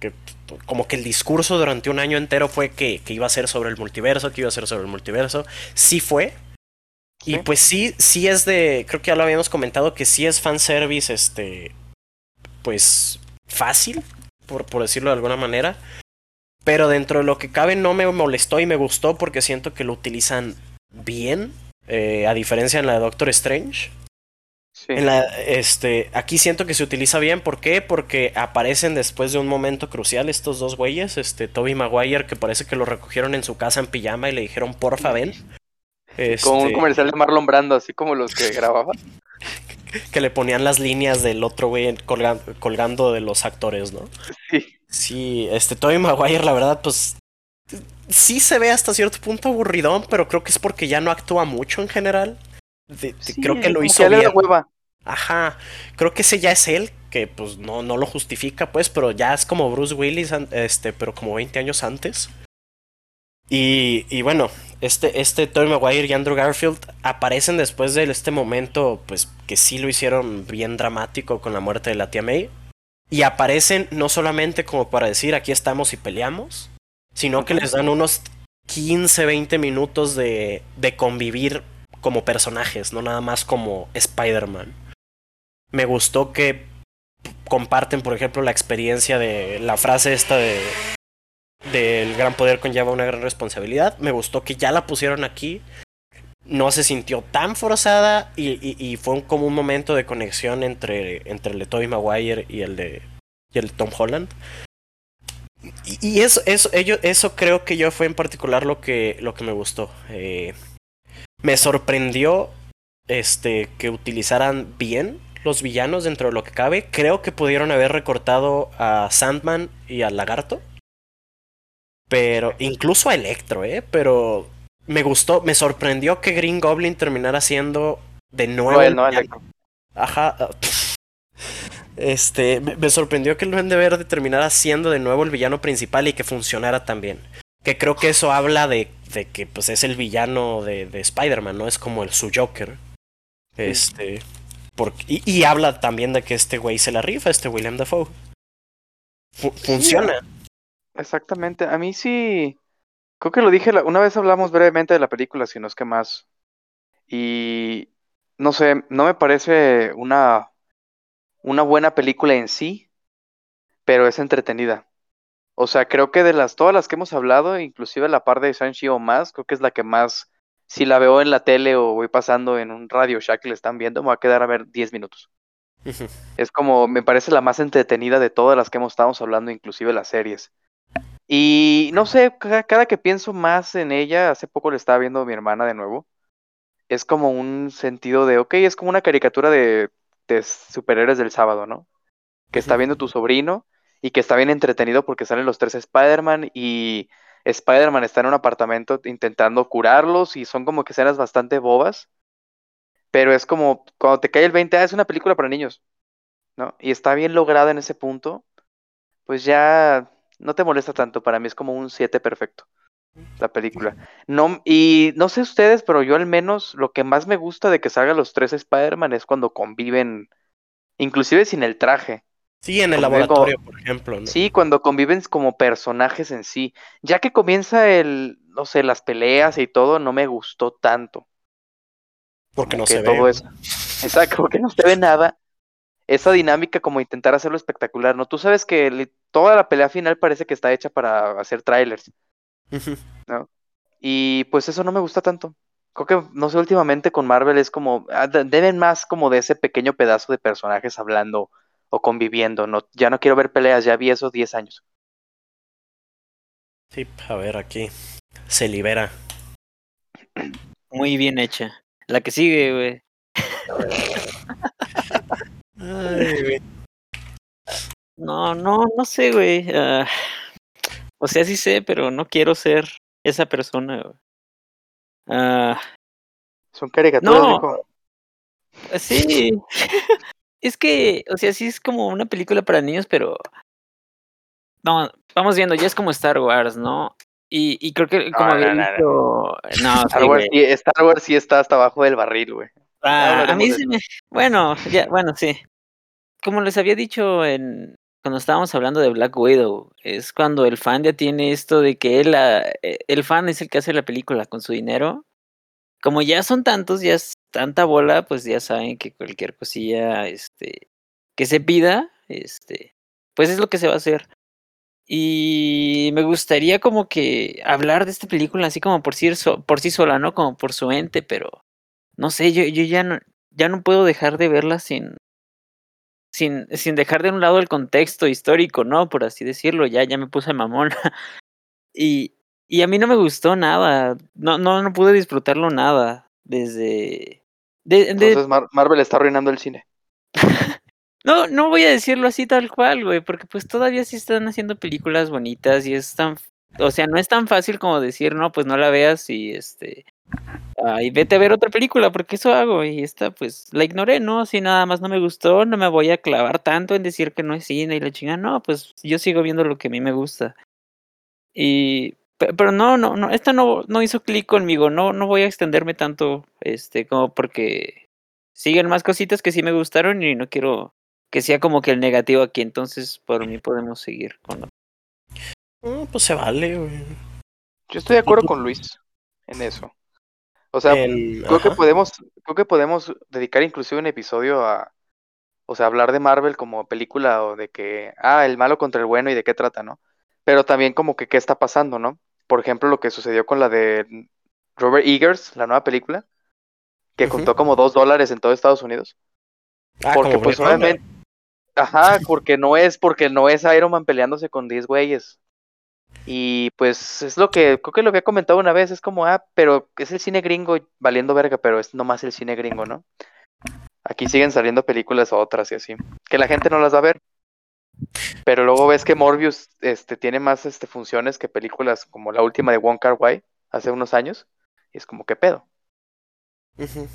que como que el discurso durante un año entero fue que, que iba a ser sobre el multiverso, que iba a ser sobre el multiverso. Sí fue.
¿Sí?
Y pues sí, sí es de, creo que ya lo habíamos comentado, que sí es fanservice, este, pues fácil, por, por decirlo de alguna manera. Pero dentro de lo que cabe no me molestó y me gustó porque siento que lo utilizan bien, eh, a diferencia en la de Doctor Strange.
Sí.
En la, este, aquí siento que se utiliza bien, ¿por qué? Porque aparecen después de un momento crucial estos dos güeyes, este, Tobey Maguire, que parece que lo recogieron en su casa en pijama y le dijeron, porfa, ven.
Como un
Este,
comercial de Marlon Brando, así como los que grababa.
que le ponían las líneas del otro güey colga- colgando de los actores, ¿no?
Sí.
Sí, este, Tobey Maguire, la verdad, pues sí se ve hasta cierto punto aburridón, pero creo que es porque ya no actúa mucho en general. De- de-
Sí,
creo que lo
como
hizo
ya le da
bien.
hueva.
Ajá, creo que ese ya es él, que pues no, no lo justifica, pues, pero ya es como Bruce Willis, an- este, pero como veinte años antes. Y, y bueno, este, este Tobey Maguire y Andrew Garfield aparecen después de este momento, pues, que sí lo hicieron bien dramático con la muerte de la tía May. Y aparecen no solamente como para decir aquí estamos y peleamos, sino que
Ujú.
les dan unos quince, veinte minutos de, de convivir como personajes, no nada más como Spider-Man. Me gustó que comparten, por ejemplo, la experiencia de la frase esta de del gran poder conlleva una gran responsabilidad. Me gustó que ya la pusieron aquí. No se sintió tan forzada y, y, y fue un, como un momento de conexión entre, entre el de Tobey Maguire y el de y el Tom Holland. Y, y eso, eso, ello, eso creo que yo fue en particular lo que, lo que me gustó. Eh, me sorprendió este, que utilizaran bien los villanos dentro de lo que cabe. Creo que pudieron haber recortado a Sandman y al Lagarto. Pero incluso a Electro, ¿eh? Pero me gustó, me sorprendió que Green Goblin terminara siendo de nuevo
No, él
el
no,
villano.
Electro.
Ajá. Este, me, me sorprendió que el Duende Verde terminara siendo de nuevo el villano principal y que funcionara tan bien. Que creo que eso habla de, de que pues es el villano de, de Spider-Man, ¿no? Es como el su Joker.
Sí.
Este. Por, y, y habla también de que este güey se la rifa, este William Dafoe. Fu- funciona.
Exactamente. A mí sí. Creo que lo dije, la- una vez hablamos brevemente de la película, si no es que más. Y no sé, no me parece una, una buena película en sí, pero es entretenida. O sea, creo que de las todas las que hemos hablado, inclusive la par de Shang-Chi o más, creo que es la que más, si la veo en la tele o voy pasando en un Radio Shack que le están viendo, me va a quedar a ver diez minutos.
Ujú.
Es como, me parece la más entretenida de todas las que hemos estado hablando, inclusive las series. Y no sé, ca- cada que pienso más en ella, hace poco le estaba viendo a mi hermana de nuevo, es como un sentido de, ok, es como una caricatura de, de superhéroes del sábado, ¿no? Que está
Ujú.
viendo tu sobrino y que está bien entretenido porque salen los tres Spider-Man y Spider-Man está en un apartamento intentando curarlos y son como que escenas bastante bobas, pero es como cuando te cae el veinte, ah, es una película para niños, ¿no? Y está bien lograda en ese punto, pues ya no te molesta tanto, para mí es como un siete perfecto la película. No, y no sé ustedes, pero yo al menos lo que más me gusta de que salgan los tres Spider-Man es cuando conviven, inclusive sin el traje.
Sí, en el
Conviven como,
laboratorio, por ejemplo, ¿no?
sí, cuando conviven como personajes en sí. Ya que comienza el, no sé, las peleas y todo, no me gustó tanto.
Porque
Como
no
que
se ve,
todo
¿no?
eso. Exacto, como que no se ve nada. Esa dinámica como intentar hacerlo espectacular, ¿no? Tú sabes que li- toda la pelea final parece que está hecha para hacer trailers,
Ujú.
¿no? Y pues eso no me gusta tanto. Creo que, no sé, últimamente con Marvel es como, ah, de- deben más como de ese pequeño pedazo de personajes hablando o conviviendo, ¿no? Ya no quiero ver peleas, ya vi eso diez años.
Sí, a ver, aquí se libera.
Muy bien hecha. La que sigue, güey.
Ay, güey.
No, no, no sé, güey. Ah, o sea, sí sé, pero no quiero ser esa persona, güey. Ah,
Son caricaturas,
no,
viejo.
sí. Es que, o sea, sí es como una película para niños, pero no, vamos viendo, ya es como Star Wars, ¿no? Y, y creo que como
No,
había
no, no, no.
dicho, no,
Star
sí,
Wars,
güey.
sí, Star Wars sí está hasta abajo del barril, güey. Ya
Ah, a
hablaremos
mí
de
sí
eso.
me, bueno, ya, bueno, sí. Como les había dicho en, cuando estábamos hablando de Black Widow, es cuando el fan ya tiene esto de que él, ah, eh, el fan es el que hace la película con su dinero. Como ya son tantos, ya es tanta bola, pues ya saben que cualquier cosilla, este, que se pida, este, pues es lo que se va a hacer. Y me gustaría como que hablar de esta película así como por sí, so- por sí sola, ¿no? Como por su ente, pero no sé, yo, yo ya no, ya no puedo dejar de verla sin, sin, sin dejar de un lado el contexto histórico, ¿no? Por así decirlo, ya, ya me puse mamón. Y, y a mí no me gustó nada, no, no, no pude disfrutarlo nada desde... De, de,
Entonces Mar- Marvel está arruinando el cine.
no, no voy a decirlo así tal cual, güey, porque pues todavía sí están haciendo películas bonitas y es tan... O sea, no es tan fácil como decir, no, pues no la veas y este... ah, y vete a ver otra película, porque eso hago y esta pues la ignoré, ¿no? Así nada más no me gustó, no me voy a clavar tanto en decir que no es cine y la chinga, no, pues yo sigo viendo lo que a mí me gusta. Y pe- pero no, no, no, esta no, no hizo clic conmigo, no, no voy a extenderme tanto, este, como porque siguen más cositas que sí me gustaron y no quiero que sea como que el negativo aquí, entonces por mí podemos seguir con lo-
Mm, pues se vale, güey.
Yo estoy de acuerdo con Luis en eso. O sea,
En-
creo que
ajá.
podemos, creo que podemos dedicar inclusive un episodio a, o sea, hablar de Marvel como película o de que, ah, el malo contra el bueno y de qué trata, ¿no? Pero también como que qué está pasando, ¿no? Por ejemplo, lo que sucedió con la de Robert Eggers, la nueva película, que
Ujú.
contó como dos dólares en todo Estados Unidos.
Ah,
Porque
como
pues
Blade Runner.
obviamente, ajá, porque no es, porque no es Iron Man peleándose con diez güeyes. Y pues es lo que, creo que lo había comentado una vez, es como, ah, pero es el cine gringo valiendo verga, pero es nomás el cine gringo, ¿no? Aquí siguen saliendo películas otras y así, que la gente no las va a ver, pero luego ves que Morbius este, tiene más este, funciones que películas como la última de Wong Kar-wai hace unos años, y es como, ¿qué pedo?
Ujú.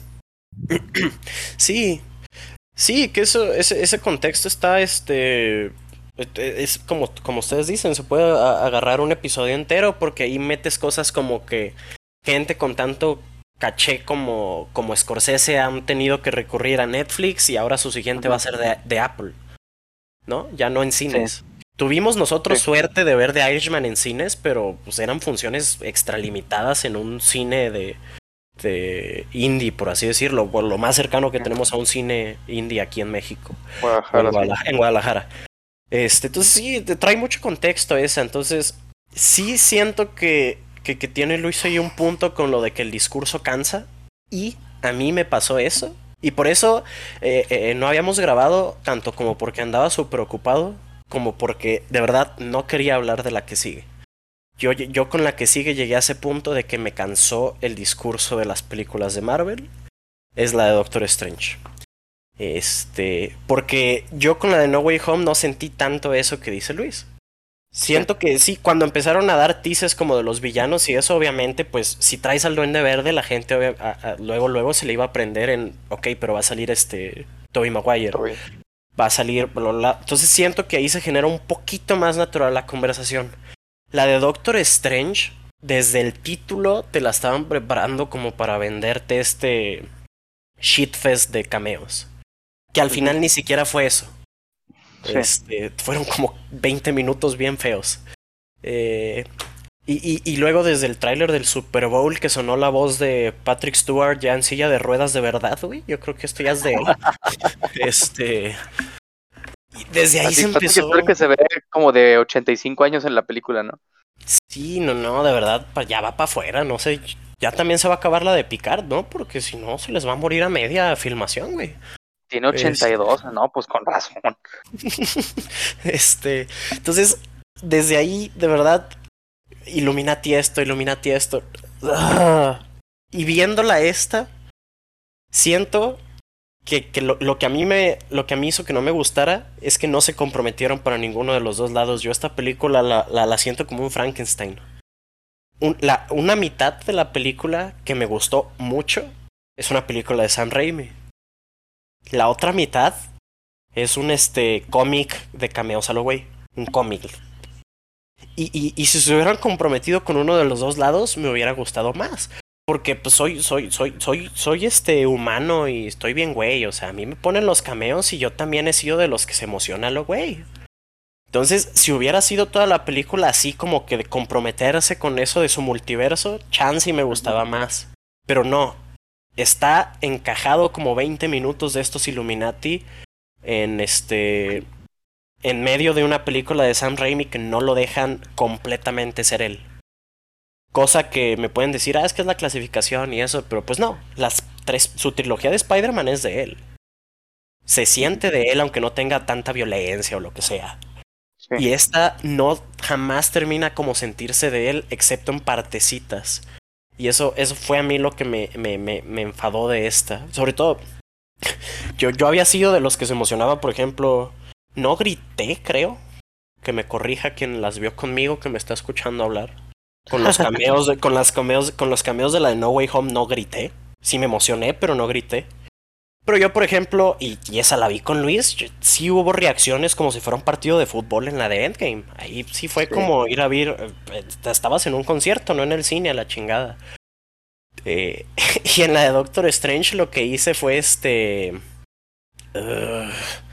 Sí, sí, que eso, ese, ese contexto está, este, es como, como ustedes dicen, se puede a- agarrar un episodio entero porque ahí metes cosas como que gente con tanto caché como, como Scorsese han tenido que recurrir a Netflix y ahora su siguiente va a
Ujú.
ser de, de Apple, ¿no? Ya no en
Sí,
cines. Tuvimos nosotros
sí.
suerte de ver The Irishman en cines, pero pues eran funciones extralimitadas en un cine de, de indie, por así decirlo, por lo más cercano que
Ujú.
tenemos a un cine indie aquí en México o en
Guadalajara, sí.
Guadalajara. En Guadalajara. Este, entonces sí, te trae mucho contexto esa, entonces sí siento que, que, que tiene Luis ahí un punto con lo de que el discurso cansa y a mí me pasó eso y por eso eh, eh, no habíamos grabado tanto como porque andaba súper ocupado como porque de verdad no quería hablar de la que sigue. Yo, yo con la que sigue llegué a ese punto de que me cansó el discurso de las películas de Marvel. Es la de Doctor Strange. Este, porque yo con la de No Way Home no sentí tanto eso que dice Luis.
Sí.
Siento que sí, cuando empezaron a dar teases como de los villanos y eso, obviamente, pues si traes al Duende Verde, la gente obvia- a- a- luego luego se le iba a prender en, ok, pero va a salir este Tobey Maguire,
Todo bien.
va a salir, bla, bla, bla. Entonces siento que ahí se genera un poquito más natural la conversación. La de Doctor Strange, desde el título te la estaban preparando como para venderte este shitfest de cameos. Que al
Ujú.
final ni siquiera fue eso.
Sí.
Este, fueron como veinte minutos bien feos. Eh, y, y, y luego desde el tráiler del Super Bowl que sonó la voz de Patrick Stewart ya en silla de ruedas de verdad, güey. Yo creo que esto ya es de él. Este. Y desde ahí se
Así Patrick Stewart
empezó.
que se ve como de ochenta y cinco años en la película, ¿no?
Sí, no, no, de verdad, pa- ya va para afuera, no sé. Ya también se va a acabar la de Picard, ¿no? Porque si no, se les va a morir a media filmación, güey.
Tiene ochenta y
Este,
dos, ¿no? Pues con razón.
este, entonces, desde ahí, de verdad, Illuminati esto, Illuminati esto. Ah. Y viéndola esta, siento que, que lo, lo que a mí me, lo que a mí hizo que no me gustara es que no se comprometieron para ninguno de los dos lados. Yo esta película la, la, la siento como un Frankenstein. Un- la, una mitad de la película que me gustó mucho es una película de Sam Raimi. La otra mitad es un este cómic de cameos a lo güey. Un cómic. Y, y, y si se hubieran comprometido con uno de los dos lados, me hubiera gustado más. Porque pues soy, soy, soy, soy, soy este humano y estoy bien güey. O sea, a mí me ponen los cameos y yo también he sido de los que se emociona lo güey. Entonces, si hubiera sido toda la película así como que de comprometerse con eso de su multiverso, chance y me gustaba más. Pero no, está encajado como veinte minutos de estos Illuminati en este en medio de una película de Sam Raimi que no lo dejan completamente ser él. Cosa que me pueden decir, ah, es que es la clasificación y eso, pero pues no, las tres, su trilogía de Spider-Man es de él. Se siente de él aunque no tenga tanta violencia o lo que sea.
Sí.
Y esta no jamás termina como sentirse de él, excepto en partecitas. Y eso, eso fue a mí lo que me, me, me, me enfadó de esta. Sobre todo, yo, yo había sido de los que se emocionaba, por ejemplo, no grité, creo. Que me corrija quien las vio conmigo, que me está escuchando hablar. Con los cameos, de, con las cameos, con los cameos de la de No Way Home no grité. Sí me emocioné, pero no grité. Pero yo, por ejemplo, y, y esa la vi con Luis, yo, sí hubo reacciones como si fuera un partido de fútbol en la de Endgame. Ahí sí fue sí. como ir a ver, eh, estabas en un concierto, no en el cine, a la chingada. Eh, y en la de Doctor Strange lo que hice fue este... Uh,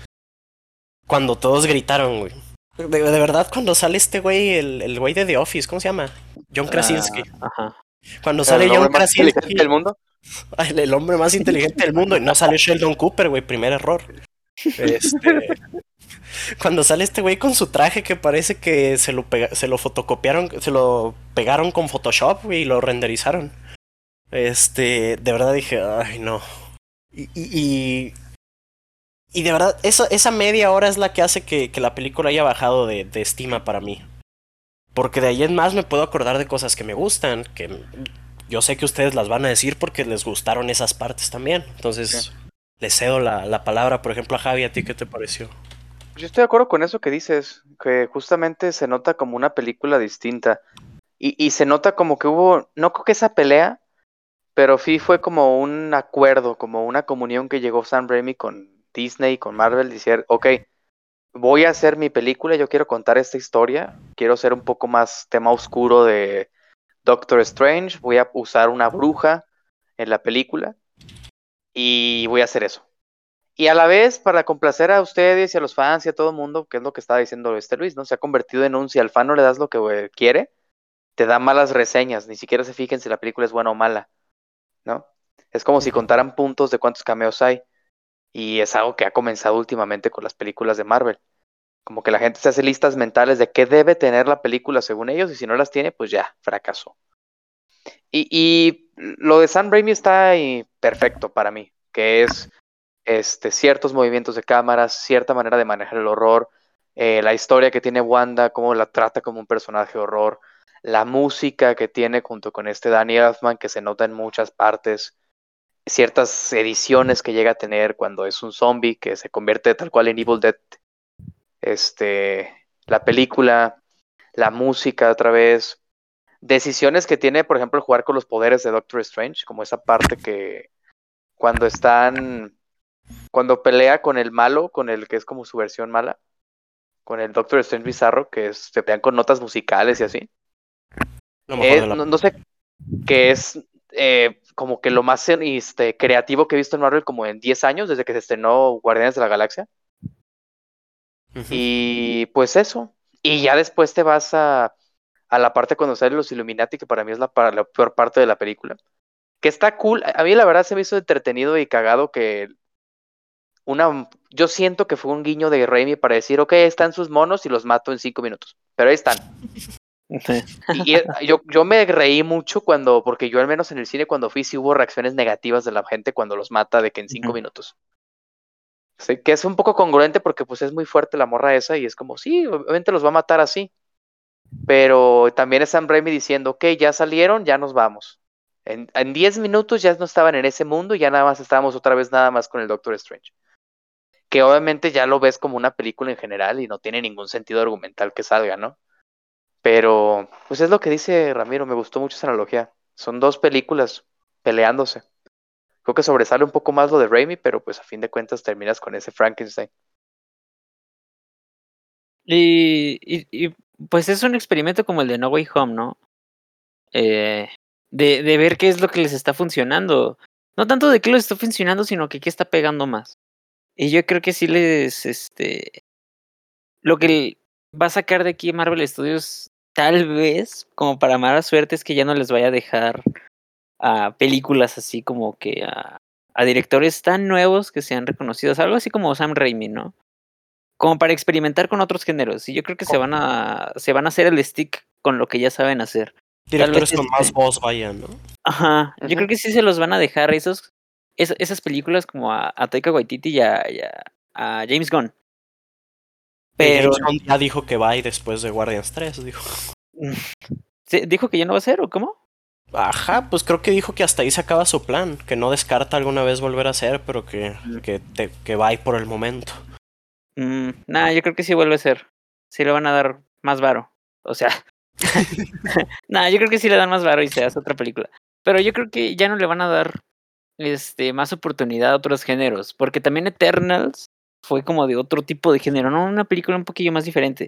cuando todos gritaron, güey. De, de verdad, cuando sale este güey, el, el güey de The Office, ¿cómo se llama? John Krasinski.
Uh, ajá.
Cuando sale John Krasinski...
del mundo?
El, el hombre más inteligente del mundo. Y no salió Sheldon Cooper, güey. Primer error. Este, cuando sale este güey con su traje que parece que se lo, pega, se lo fotocopiaron, se lo pegaron con Photoshop, güey, y lo renderizaron. Este, de verdad dije, ay, no. Y, y, y, y de verdad, esa, esa media hora es la que hace que, que la película haya bajado de, de estima para mí. Porque de ahí en más me puedo acordar de cosas que me gustan, que... Yo sé que ustedes las van a decir porque les gustaron esas partes también. Entonces, sí. les cedo la, la palabra, por ejemplo, a Javi. ¿A ti qué te pareció?
Yo estoy de acuerdo con eso que dices, que justamente se nota como una película distinta. Y, y se nota como que hubo, no creo que esa pelea, pero sí fue como un acuerdo, como una comunión que llegó Sam Raimi con Disney, con Marvel, decir, ok, voy a hacer mi película, yo quiero contar esta historia, quiero ser un poco más tema oscuro de... Doctor Strange, voy a usar una bruja en la película y voy a hacer eso. Y a la vez, para complacer a ustedes y a los fans y a todo el mundo, que es lo que estaba diciendo este Luis, ¿no? Se ha convertido en un, si al fan no le das lo que wey, quiere, te da malas reseñas, ni siquiera se fijen si la película es buena o mala, ¿no? Es como si contaran puntos de cuántos cameos hay, y es algo que ha comenzado últimamente con las películas de Marvel. Como que la gente se hace listas mentales de qué debe tener la película según ellos, y si no las tiene, pues ya, fracasó. Y, y lo de Sam Raimi está ahí perfecto para mí, que es este, ciertos movimientos de cámaras, cierta manera de manejar el horror, eh, la historia que tiene Wanda, cómo la trata como un personaje de horror, la música que tiene junto con este Danny Elfman, que se nota en muchas partes, ciertas ediciones que llega a tener cuando es un zombie, que se convierte tal cual en Evil Dead, este, la película, la música otra vez, decisiones que tiene, por ejemplo, jugar con los poderes de Doctor Strange, como esa parte que cuando están, cuando pelea con el malo, con el que es como su versión mala, con el Doctor Strange bizarro, que es, se pelean con notas musicales y así. Eh, la... no, no sé, que es eh, como que lo más este, creativo que he visto en Marvel como en diez años, desde que se estrenó Guardianes de la Galaxia. Uh-huh. Y pues eso. Y ya después te vas a, a la parte cuando salen los Illuminati, que para mí es la, para, la peor parte de la película. Que está cool. A mí la verdad se me hizo entretenido y cagado que una... Yo siento que fue un guiño de Raimi para decir, ok, están sus monos y los mato en cinco minutos. Pero ahí están. Y, y yo, yo me reí mucho cuando, porque yo al menos en el cine cuando fui sí hubo reacciones negativas de la gente cuando los mata de que en cinco uh-huh. minutos. Sí, que es un poco congruente porque pues es muy fuerte la morra esa y es como, sí, obviamente los va a matar así. Pero también es Sam Raimi diciendo, ok, ya salieron, ya nos vamos. En, en diez minutos ya no estaban en ese mundo y ya nada más estábamos otra vez nada más con el Doctor Strange. Que obviamente ya lo ves como una película en general y no tiene ningún sentido argumental que salga, ¿no? Pero, pues es lo que dice Ramiro, me gustó mucho esa analogía. Son dos películas peleándose. Creo que sobresale un poco más lo de Raimi, pero pues a fin de cuentas terminas con ese Frankenstein.
Y, y, y pues es un experimento como el de No Way Home, ¿no? Eh, de, de ver qué es lo que les está funcionando. No tanto de qué les está funcionando, sino que qué está pegando más. Y yo creo que sí les, este... Lo que va a sacar de aquí Marvel Studios, tal vez, como para mala suerte, es que ya no les vaya a dejar a películas así como que a, a directores tan nuevos que sean reconocidos, algo así como Sam Raimi, ¿no? Como para experimentar con otros géneros. Y yo creo que se van a se van a hacer el stick con lo que ya saben hacer. Tal vez
Directores con más
este,
voz, vaya, ¿no?
ajá, yo
Ujú.
creo que sí se los van a dejar esos es- esas películas como a, a Taika Waititi y a, y a- a James Gunn.
Que
Pero
James Gunn ya dijo que va y después de Guardians tres, dijo.
¿se- dijo que ya no va a ser o cómo?
Ajá, pues creo que dijo que hasta ahí se acaba su plan, que no descarta alguna vez volver a hacer, pero que,
Mm.
que, te- que va ahí por el momento.
Mm, nah, yo creo que sí vuelve a ser. Sí le van a dar más varo. O sea, nah, yo creo que sí le dan más varo y se hace otra película. Pero yo creo que ya no le van a dar este más oportunidad a otros géneros. Porque también Eternals fue como de otro tipo de género, ¿no? Una película un poquillo más diferente.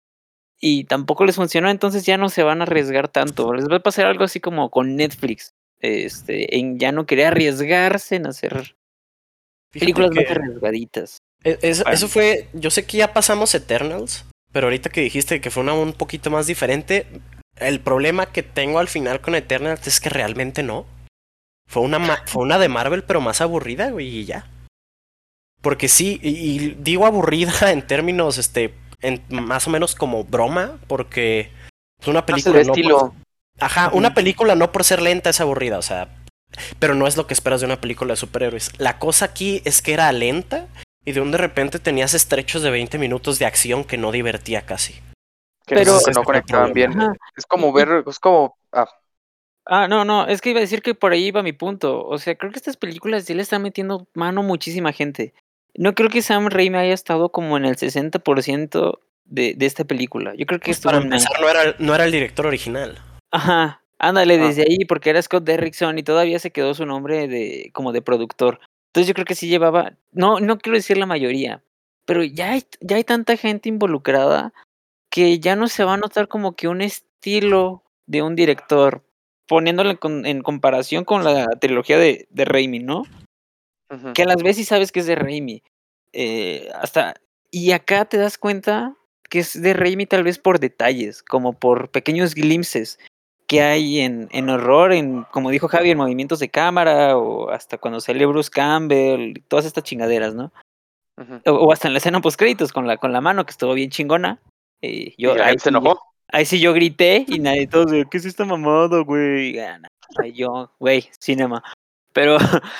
Y tampoco les funcionó, entonces ya no se van a arriesgar tanto. Les va a pasar algo así como con Netflix. Este, en ya no querer arriesgarse en hacer
Fíjate
películas
que
más arriesgaditas.
e- eso,
Para
eso
mí.
fue, yo sé que ya pasamos Eternals, pero ahorita que dijiste que fue una un poquito más diferente, el problema que tengo al final con Eternals es que realmente no. Fue una, ma- fue una de Marvel, pero más aburrida, güey, y ya. Porque sí, y, y digo aburrida en términos, este, en, más o menos como broma, porque es una
No es el
película no por...
estilo.
Ajá,
Ujú.
una película no por ser lenta es aburrida, o sea, pero no es lo que esperas de una película de superhéroes. La cosa aquí es que era lenta y de un de repente tenías estrechos de veinte minutos de acción que no divertía casi.
Que
Pero,
no,
Entonces ese
no
fue el
conectaban bien.
problema.
ajá.
Es
Y,
como
y
ver, es como. Ah,
Ah, no, no, es que iba a decir que por ahí iba mi punto. O sea, creo que estas películas sí le están metiendo mano muchísima gente. No creo que Sam Raimi haya estado como en el sesenta por ciento de, de esta película. Yo creo que
Pues
estuvo
para
en menos.
empezar no era, no era el director original.
Ajá, ándale
ah,
desde ahí, porque era Scott Derrickson y todavía se quedó su nombre de como de productor. Entonces yo creo que sí llevaba, no, no quiero decir la mayoría, pero ya hay, ya hay tanta gente involucrada que ya no se va a notar como que un estilo de un director, poniéndolo en, con- en comparación con la trilogía de, de Raimi, ¿no?
ujú.
Que a las veces sabes que es de Raimi. eh, hasta, y acá te das cuenta que es de Raimi tal vez por detalles, como por pequeños glimpses que hay en, en horror, en, como dijo Javi, en movimientos de cámara, o hasta cuando sale Bruce Campbell, todas estas chingaderas, ¿no?
Ujú.
O, o hasta en la escena post créditos con la, con la mano, que estuvo bien chingona. eh,
Y
yo,
la
ahí
gente se
sí,
enojó.
ahí sí yo grité y nadie, todos, de, ¿qué es esta mamada, güey? Ah, no, ahí yo, güey, cinema. Pero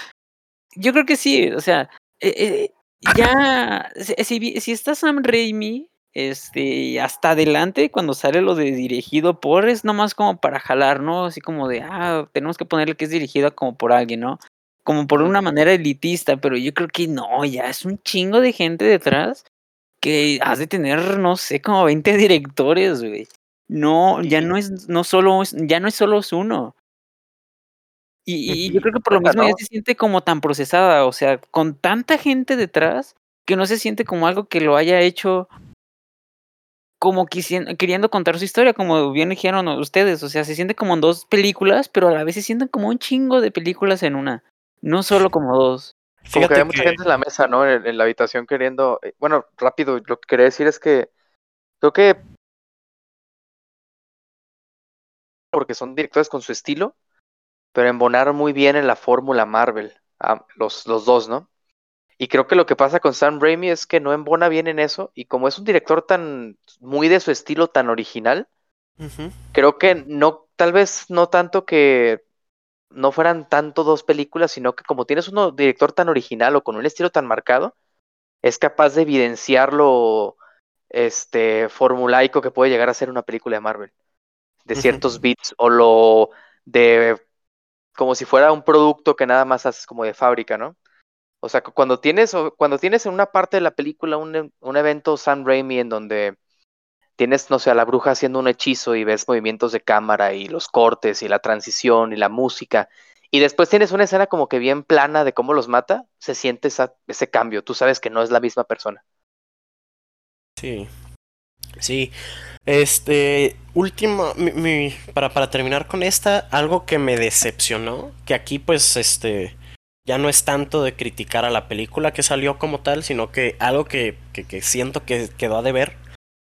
yo creo que sí, o sea, eh, eh, ya, si, si vi- si está Sam Raimi, este, hasta adelante, cuando sale lo de dirigido por, es nomás como para jalar, ¿no? Así como de, ah, tenemos que ponerle que es dirigido como por alguien, ¿no? Como por
Ujú.
una manera elitista, pero yo creo que no, ya es un chingo de gente detrás que has de tener, no sé, como veinte directores, güey. No, ya
Y
no es, no solo, es- ya no es solo es uno. Y y yo
Ujú.
creo que por lo
cuenta,
mismo ya
¿no?
se siente como tan procesada, o sea, con tanta gente detrás, que no se siente como algo que lo haya hecho como quisien queriendo contar su historia, como bien dijeron ustedes, o sea, se siente como en dos películas, pero a la vez se sienten como un chingo de películas en una, no solo como dos.
Como que
Fíjate
había mucha
que
gente en la mesa, ¿no? En, en la habitación queriendo. eh, Bueno, rápido, lo que quería decir es que creo que porque son directores con su estilo, pero embonaron muy bien en la fórmula Marvel, ah, los, los dos, ¿no? Y creo que lo que pasa con Sam Raimi es que no embona bien en eso, y como es un director tan muy de su estilo, tan original,
ujú.
creo que no, tal vez no tanto que no fueran tanto dos películas, sino que como tienes un director tan original o con un estilo tan marcado, es capaz de evidenciar lo este, formulaico que puede llegar a ser una película de Marvel, de
Ujú.
ciertos beats, o lo de como si fuera un producto que nada más haces como de fábrica, ¿no? O sea, cu- cuando tienes, o- cuando tienes en una parte de la película un, e- un evento Sam Raimi en donde tienes, no sé, a la bruja haciendo un hechizo y ves movimientos de cámara y los cortes y la transición y la música, y después tienes una escena como que bien plana de cómo los mata, se siente esa- ese cambio, tú sabes que no es la misma persona.
Sí, sí. Este, último, mi, mi- para, para terminar con esta, algo que me decepcionó, que aquí pues este, ya no es tanto de criticar a la película que salió como tal, sino que algo que, que, que siento que quedó a deber,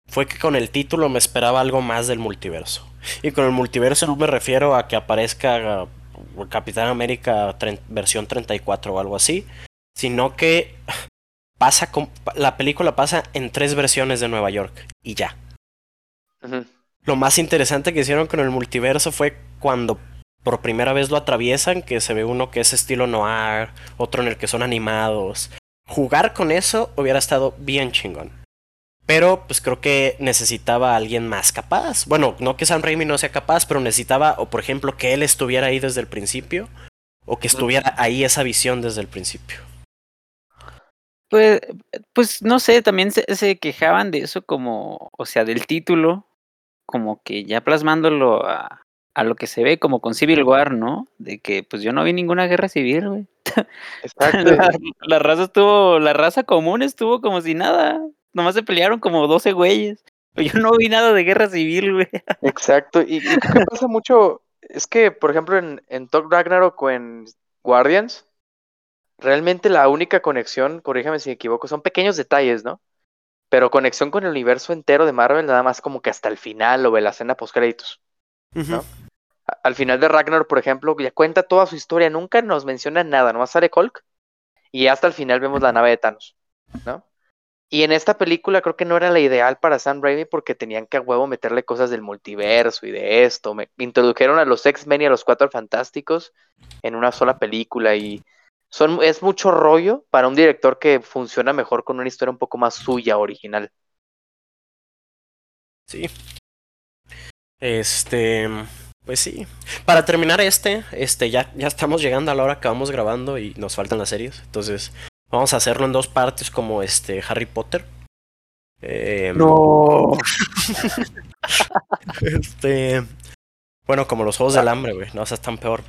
fue que con el título me esperaba algo más del multiverso. Y con el multiverso no me refiero a que aparezca uh, Capitán América tre- versión treinta y cuatro o algo así, sino que pasa con, la película pasa en tres versiones de Nueva York y ya.
Ujú.
Lo más interesante que hicieron con el multiverso fue cuando por primera vez lo atraviesan, que se ve uno que es estilo noir, otro en el que son animados. Jugar con eso hubiera estado bien chingón. Pero pues creo que necesitaba a alguien más capaz. Bueno, no que Sam Raimi no sea capaz, pero necesitaba, o por ejemplo, que él estuviera ahí desde el principio, o que estuviera ahí esa visión desde el principio.
Pues, pues no sé, también se, se quejaban de eso como, o sea, del título, como que ya plasmándolo a, a lo que se ve como con Civil War, ¿no? De que pues yo no vi ninguna guerra civil, güey.
Exacto.
La, la raza estuvo, la raza común estuvo como si nada. Nomás se pelearon como doce güeyes. Yo no vi nada de guerra civil, güey.
Exacto. Y, y creo que pasa mucho. Es que, por ejemplo, en, en Thor Ragnarok o en Guardians, realmente la única conexión, corríjame si me equivoco, son pequeños detalles, ¿no? Pero conexión con el universo entero de Marvel, nada más como que hasta el final o de la escena post-créditos,
Uh-huh.
¿no? A- Al final de Ragnarok, por ejemplo, ya cuenta toda su historia, nunca nos menciona nada, nomás sale Hulk y hasta el final vemos la nave de Thanos, ¿no? Y en esta película creo que no era la ideal para Sam Raimi porque tenían que a huevo meterle cosas del multiverso y de esto. Me introdujeron a los X-Men y a los Cuatro Fantásticos en una sola película y son, es mucho rollo para un director que funciona mejor con una historia un poco más suya, original.
Sí. Este, pues sí. Para terminar este, este ya, ya estamos llegando a la hora que vamos grabando y nos faltan las series. Entonces, vamos a hacerlo en dos partes como este Harry Potter. Eh,
No.
este, bueno, como los Juegos del Hambre, güey. No, o sea, están peor.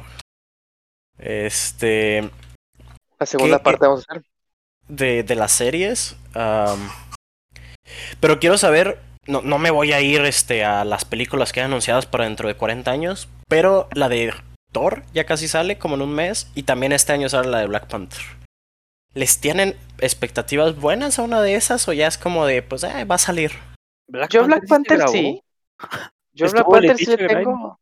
Este,
La segunda
¿Qué-
parte vamos a hacer.
de, de las series. am, pero quiero saber, no, no me voy a ir este, a las películas que hay anunciadas para dentro de cuarenta años, pero la de Thor ya casi sale, como en un mes, y también este año sale la de Black Panther. ¿Les tienen expectativas buenas a una de esas o ya es como de, pues, eh, va a salir?
Black
Yo
Panther
Black
sí se
Panther
grabó.
sí. Yo Black
Estuvo
Panther sí
Leticia
le
Wright.
tengo.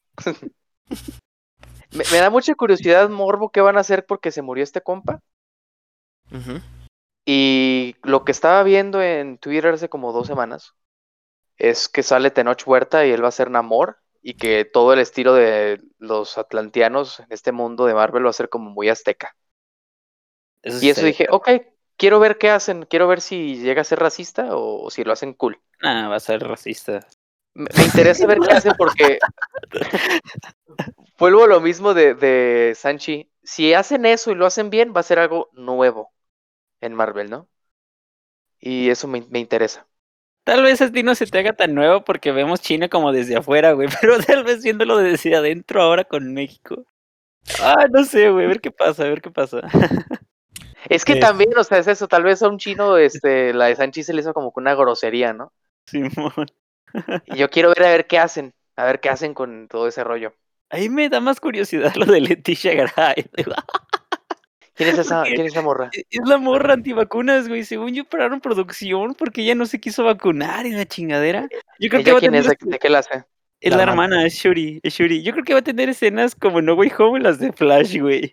me, me da mucha curiosidad, morbo, qué van a hacer porque se murió este compa.
Ujú.
Y lo que estaba viendo en Twitter hace como dos semanas es que sale Tenoch Huerta y él va a ser Namor y que todo el estilo de los atlanteanos en este mundo de Marvel va a ser como muy azteca.
Eso sí
Y eso
estaría
dije,
perro.
ok, quiero ver qué hacen, quiero ver si llega a ser racista o si lo hacen cool.
Nah, va a ser racista.
Me, me interesa ver qué hacen porque vuelvo a lo mismo de, de Sanchi. Si hacen eso y lo hacen bien, va a ser algo nuevo en Marvel, ¿no? Y eso me, me interesa.
Tal vez a ti no se te haga tan nuevo porque vemos China como desde afuera, güey. Pero tal vez viéndolo desde adentro ahora con México. Ah, no sé, güey. A ver qué pasa, a ver qué pasa.
Es que
Eh,
también, o sea, es eso, tal vez a un chino, este, la de Sanchi se le hizo como que una grosería, ¿no?
Simón.
Y yo quiero ver a ver qué hacen, a ver qué hacen con todo ese rollo.
Ahí me da más curiosidad lo de Leticia Wright.
¿Quién es esa,
Porque
quién es esa morra?
es la morra antivacunas, güey. Según yo pararon producción porque ella no se quiso vacunar en la chingadera. Yo creo que
¿Ella
va a
quién es?
tener
¿De, de qué la hace?
es
La
la
hermana.
hermana, es Shuri, es Shuri. Yo creo que va a tener escenas como No Way Home y las de Flash, güey.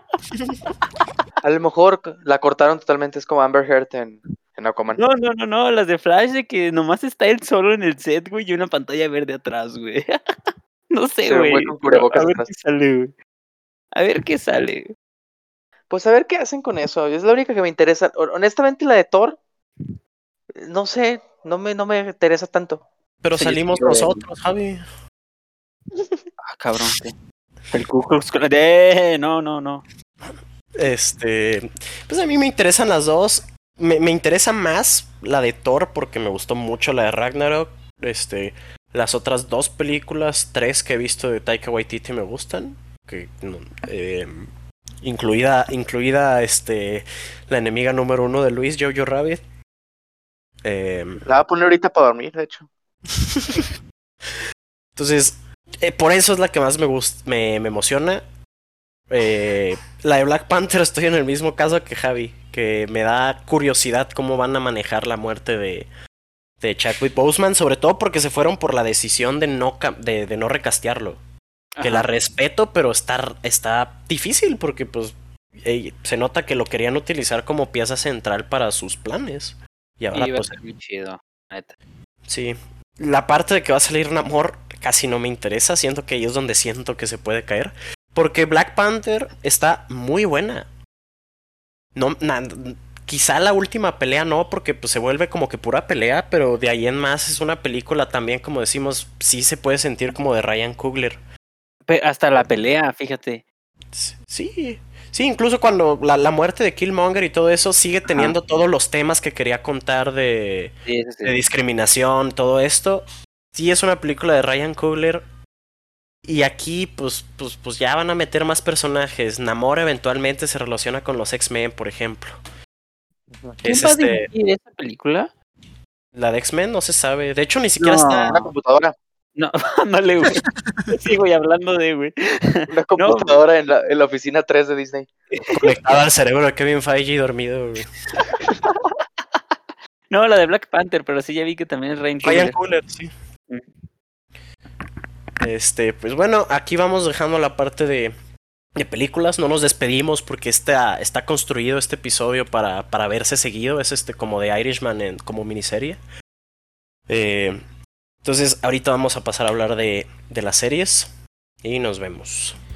A lo mejor la cortaron totalmente, es como Amber Heard en, en Aquaman.
No, no, no, no, las de Flash de que nomás está él solo en el set, güey, y una pantalla verde atrás, güey. No sé,
Se ve un güey
güey,
con
pero a
cubrebocas
ver
atrás.
qué sale, güey. A ver qué sale.
Pues a ver qué hacen con eso. Es la única que me interesa. Hon- Honestamente, la de Thor, no sé, no me, no me interesa tanto.
Pero
Sí, yo sí
salimos
quiero ver.
nosotros, Javi.
Ah, cabrón, ¿qué? El Ku Klux Klan. Eh, no, no, no.
Este, pues a mí me interesan las dos. Me, me interesa más la de Thor porque me gustó mucho la de Ragnarok. Este, las otras dos películas, tres que he visto de Taika Waititi me gustan. Que, no, eh, incluida, incluida este, la enemiga número uno de Luis, Jojo Rabbit. Eh,
La voy a poner ahorita para dormir, de hecho.
entonces, eh, por eso es la que más me gusta, me, me emociona. Eh, la de Black Panther estoy en el mismo caso que Javi, que me da curiosidad cómo van a manejar la muerte de, de Chadwick Boseman, sobre todo porque se fueron por la decisión de no, de, de no recastearlo. Que
Ajá.
la respeto, pero está, está difícil porque pues ey, se nota que lo querían utilizar como pieza central para sus planes. Y ahora
Y iba a
pues
ser muy chido, neta.
sí. La parte de que va a salir Namor casi no me interesa, siento que ahí es donde siento que se puede caer. Porque Black Panther está muy buena. No, na, quizá la última pelea no, porque pues se vuelve como que pura pelea, pero de ahí en más es una película también, como decimos, sí se puede sentir como de Ryan Coogler.
Pe- hasta la pelea, fíjate.
Sí, sí, incluso cuando la, la muerte de Killmonger y todo eso sigue teniendo
Ajá.
todos los temas que quería contar de,
Sí, eso sí.
de discriminación, todo esto. Sí es una película de Ryan Coogler. Y aquí, pues, pues, pues ya van a meter más personajes. Namor eventualmente se relaciona con los X-Men, por ejemplo.
¿Quién
Es
va a
este.
dirigir esa película?
La de X-Men no se sabe. De hecho, ni siquiera
No.
está.
Una computadora.
No, ándale, güey. Sí, güey, hablando de, güey.
Una
No,
computadora en la, en la oficina tres de Disney.
Conectada al cerebro de Kevin Feige dormido, güey.
no, la de Black Panther, pero sí ya vi que también es Ryan
Ryan
Coogler.
Coogler, sí.
Mm.
Este, pues bueno, aquí vamos dejando la parte de, de películas. No nos despedimos porque está, está construido este episodio para, para verse seguido. Es este como de Irishman en, como miniserie. Eh, entonces, ahorita vamos a pasar a hablar de, de las series. Y nos vemos.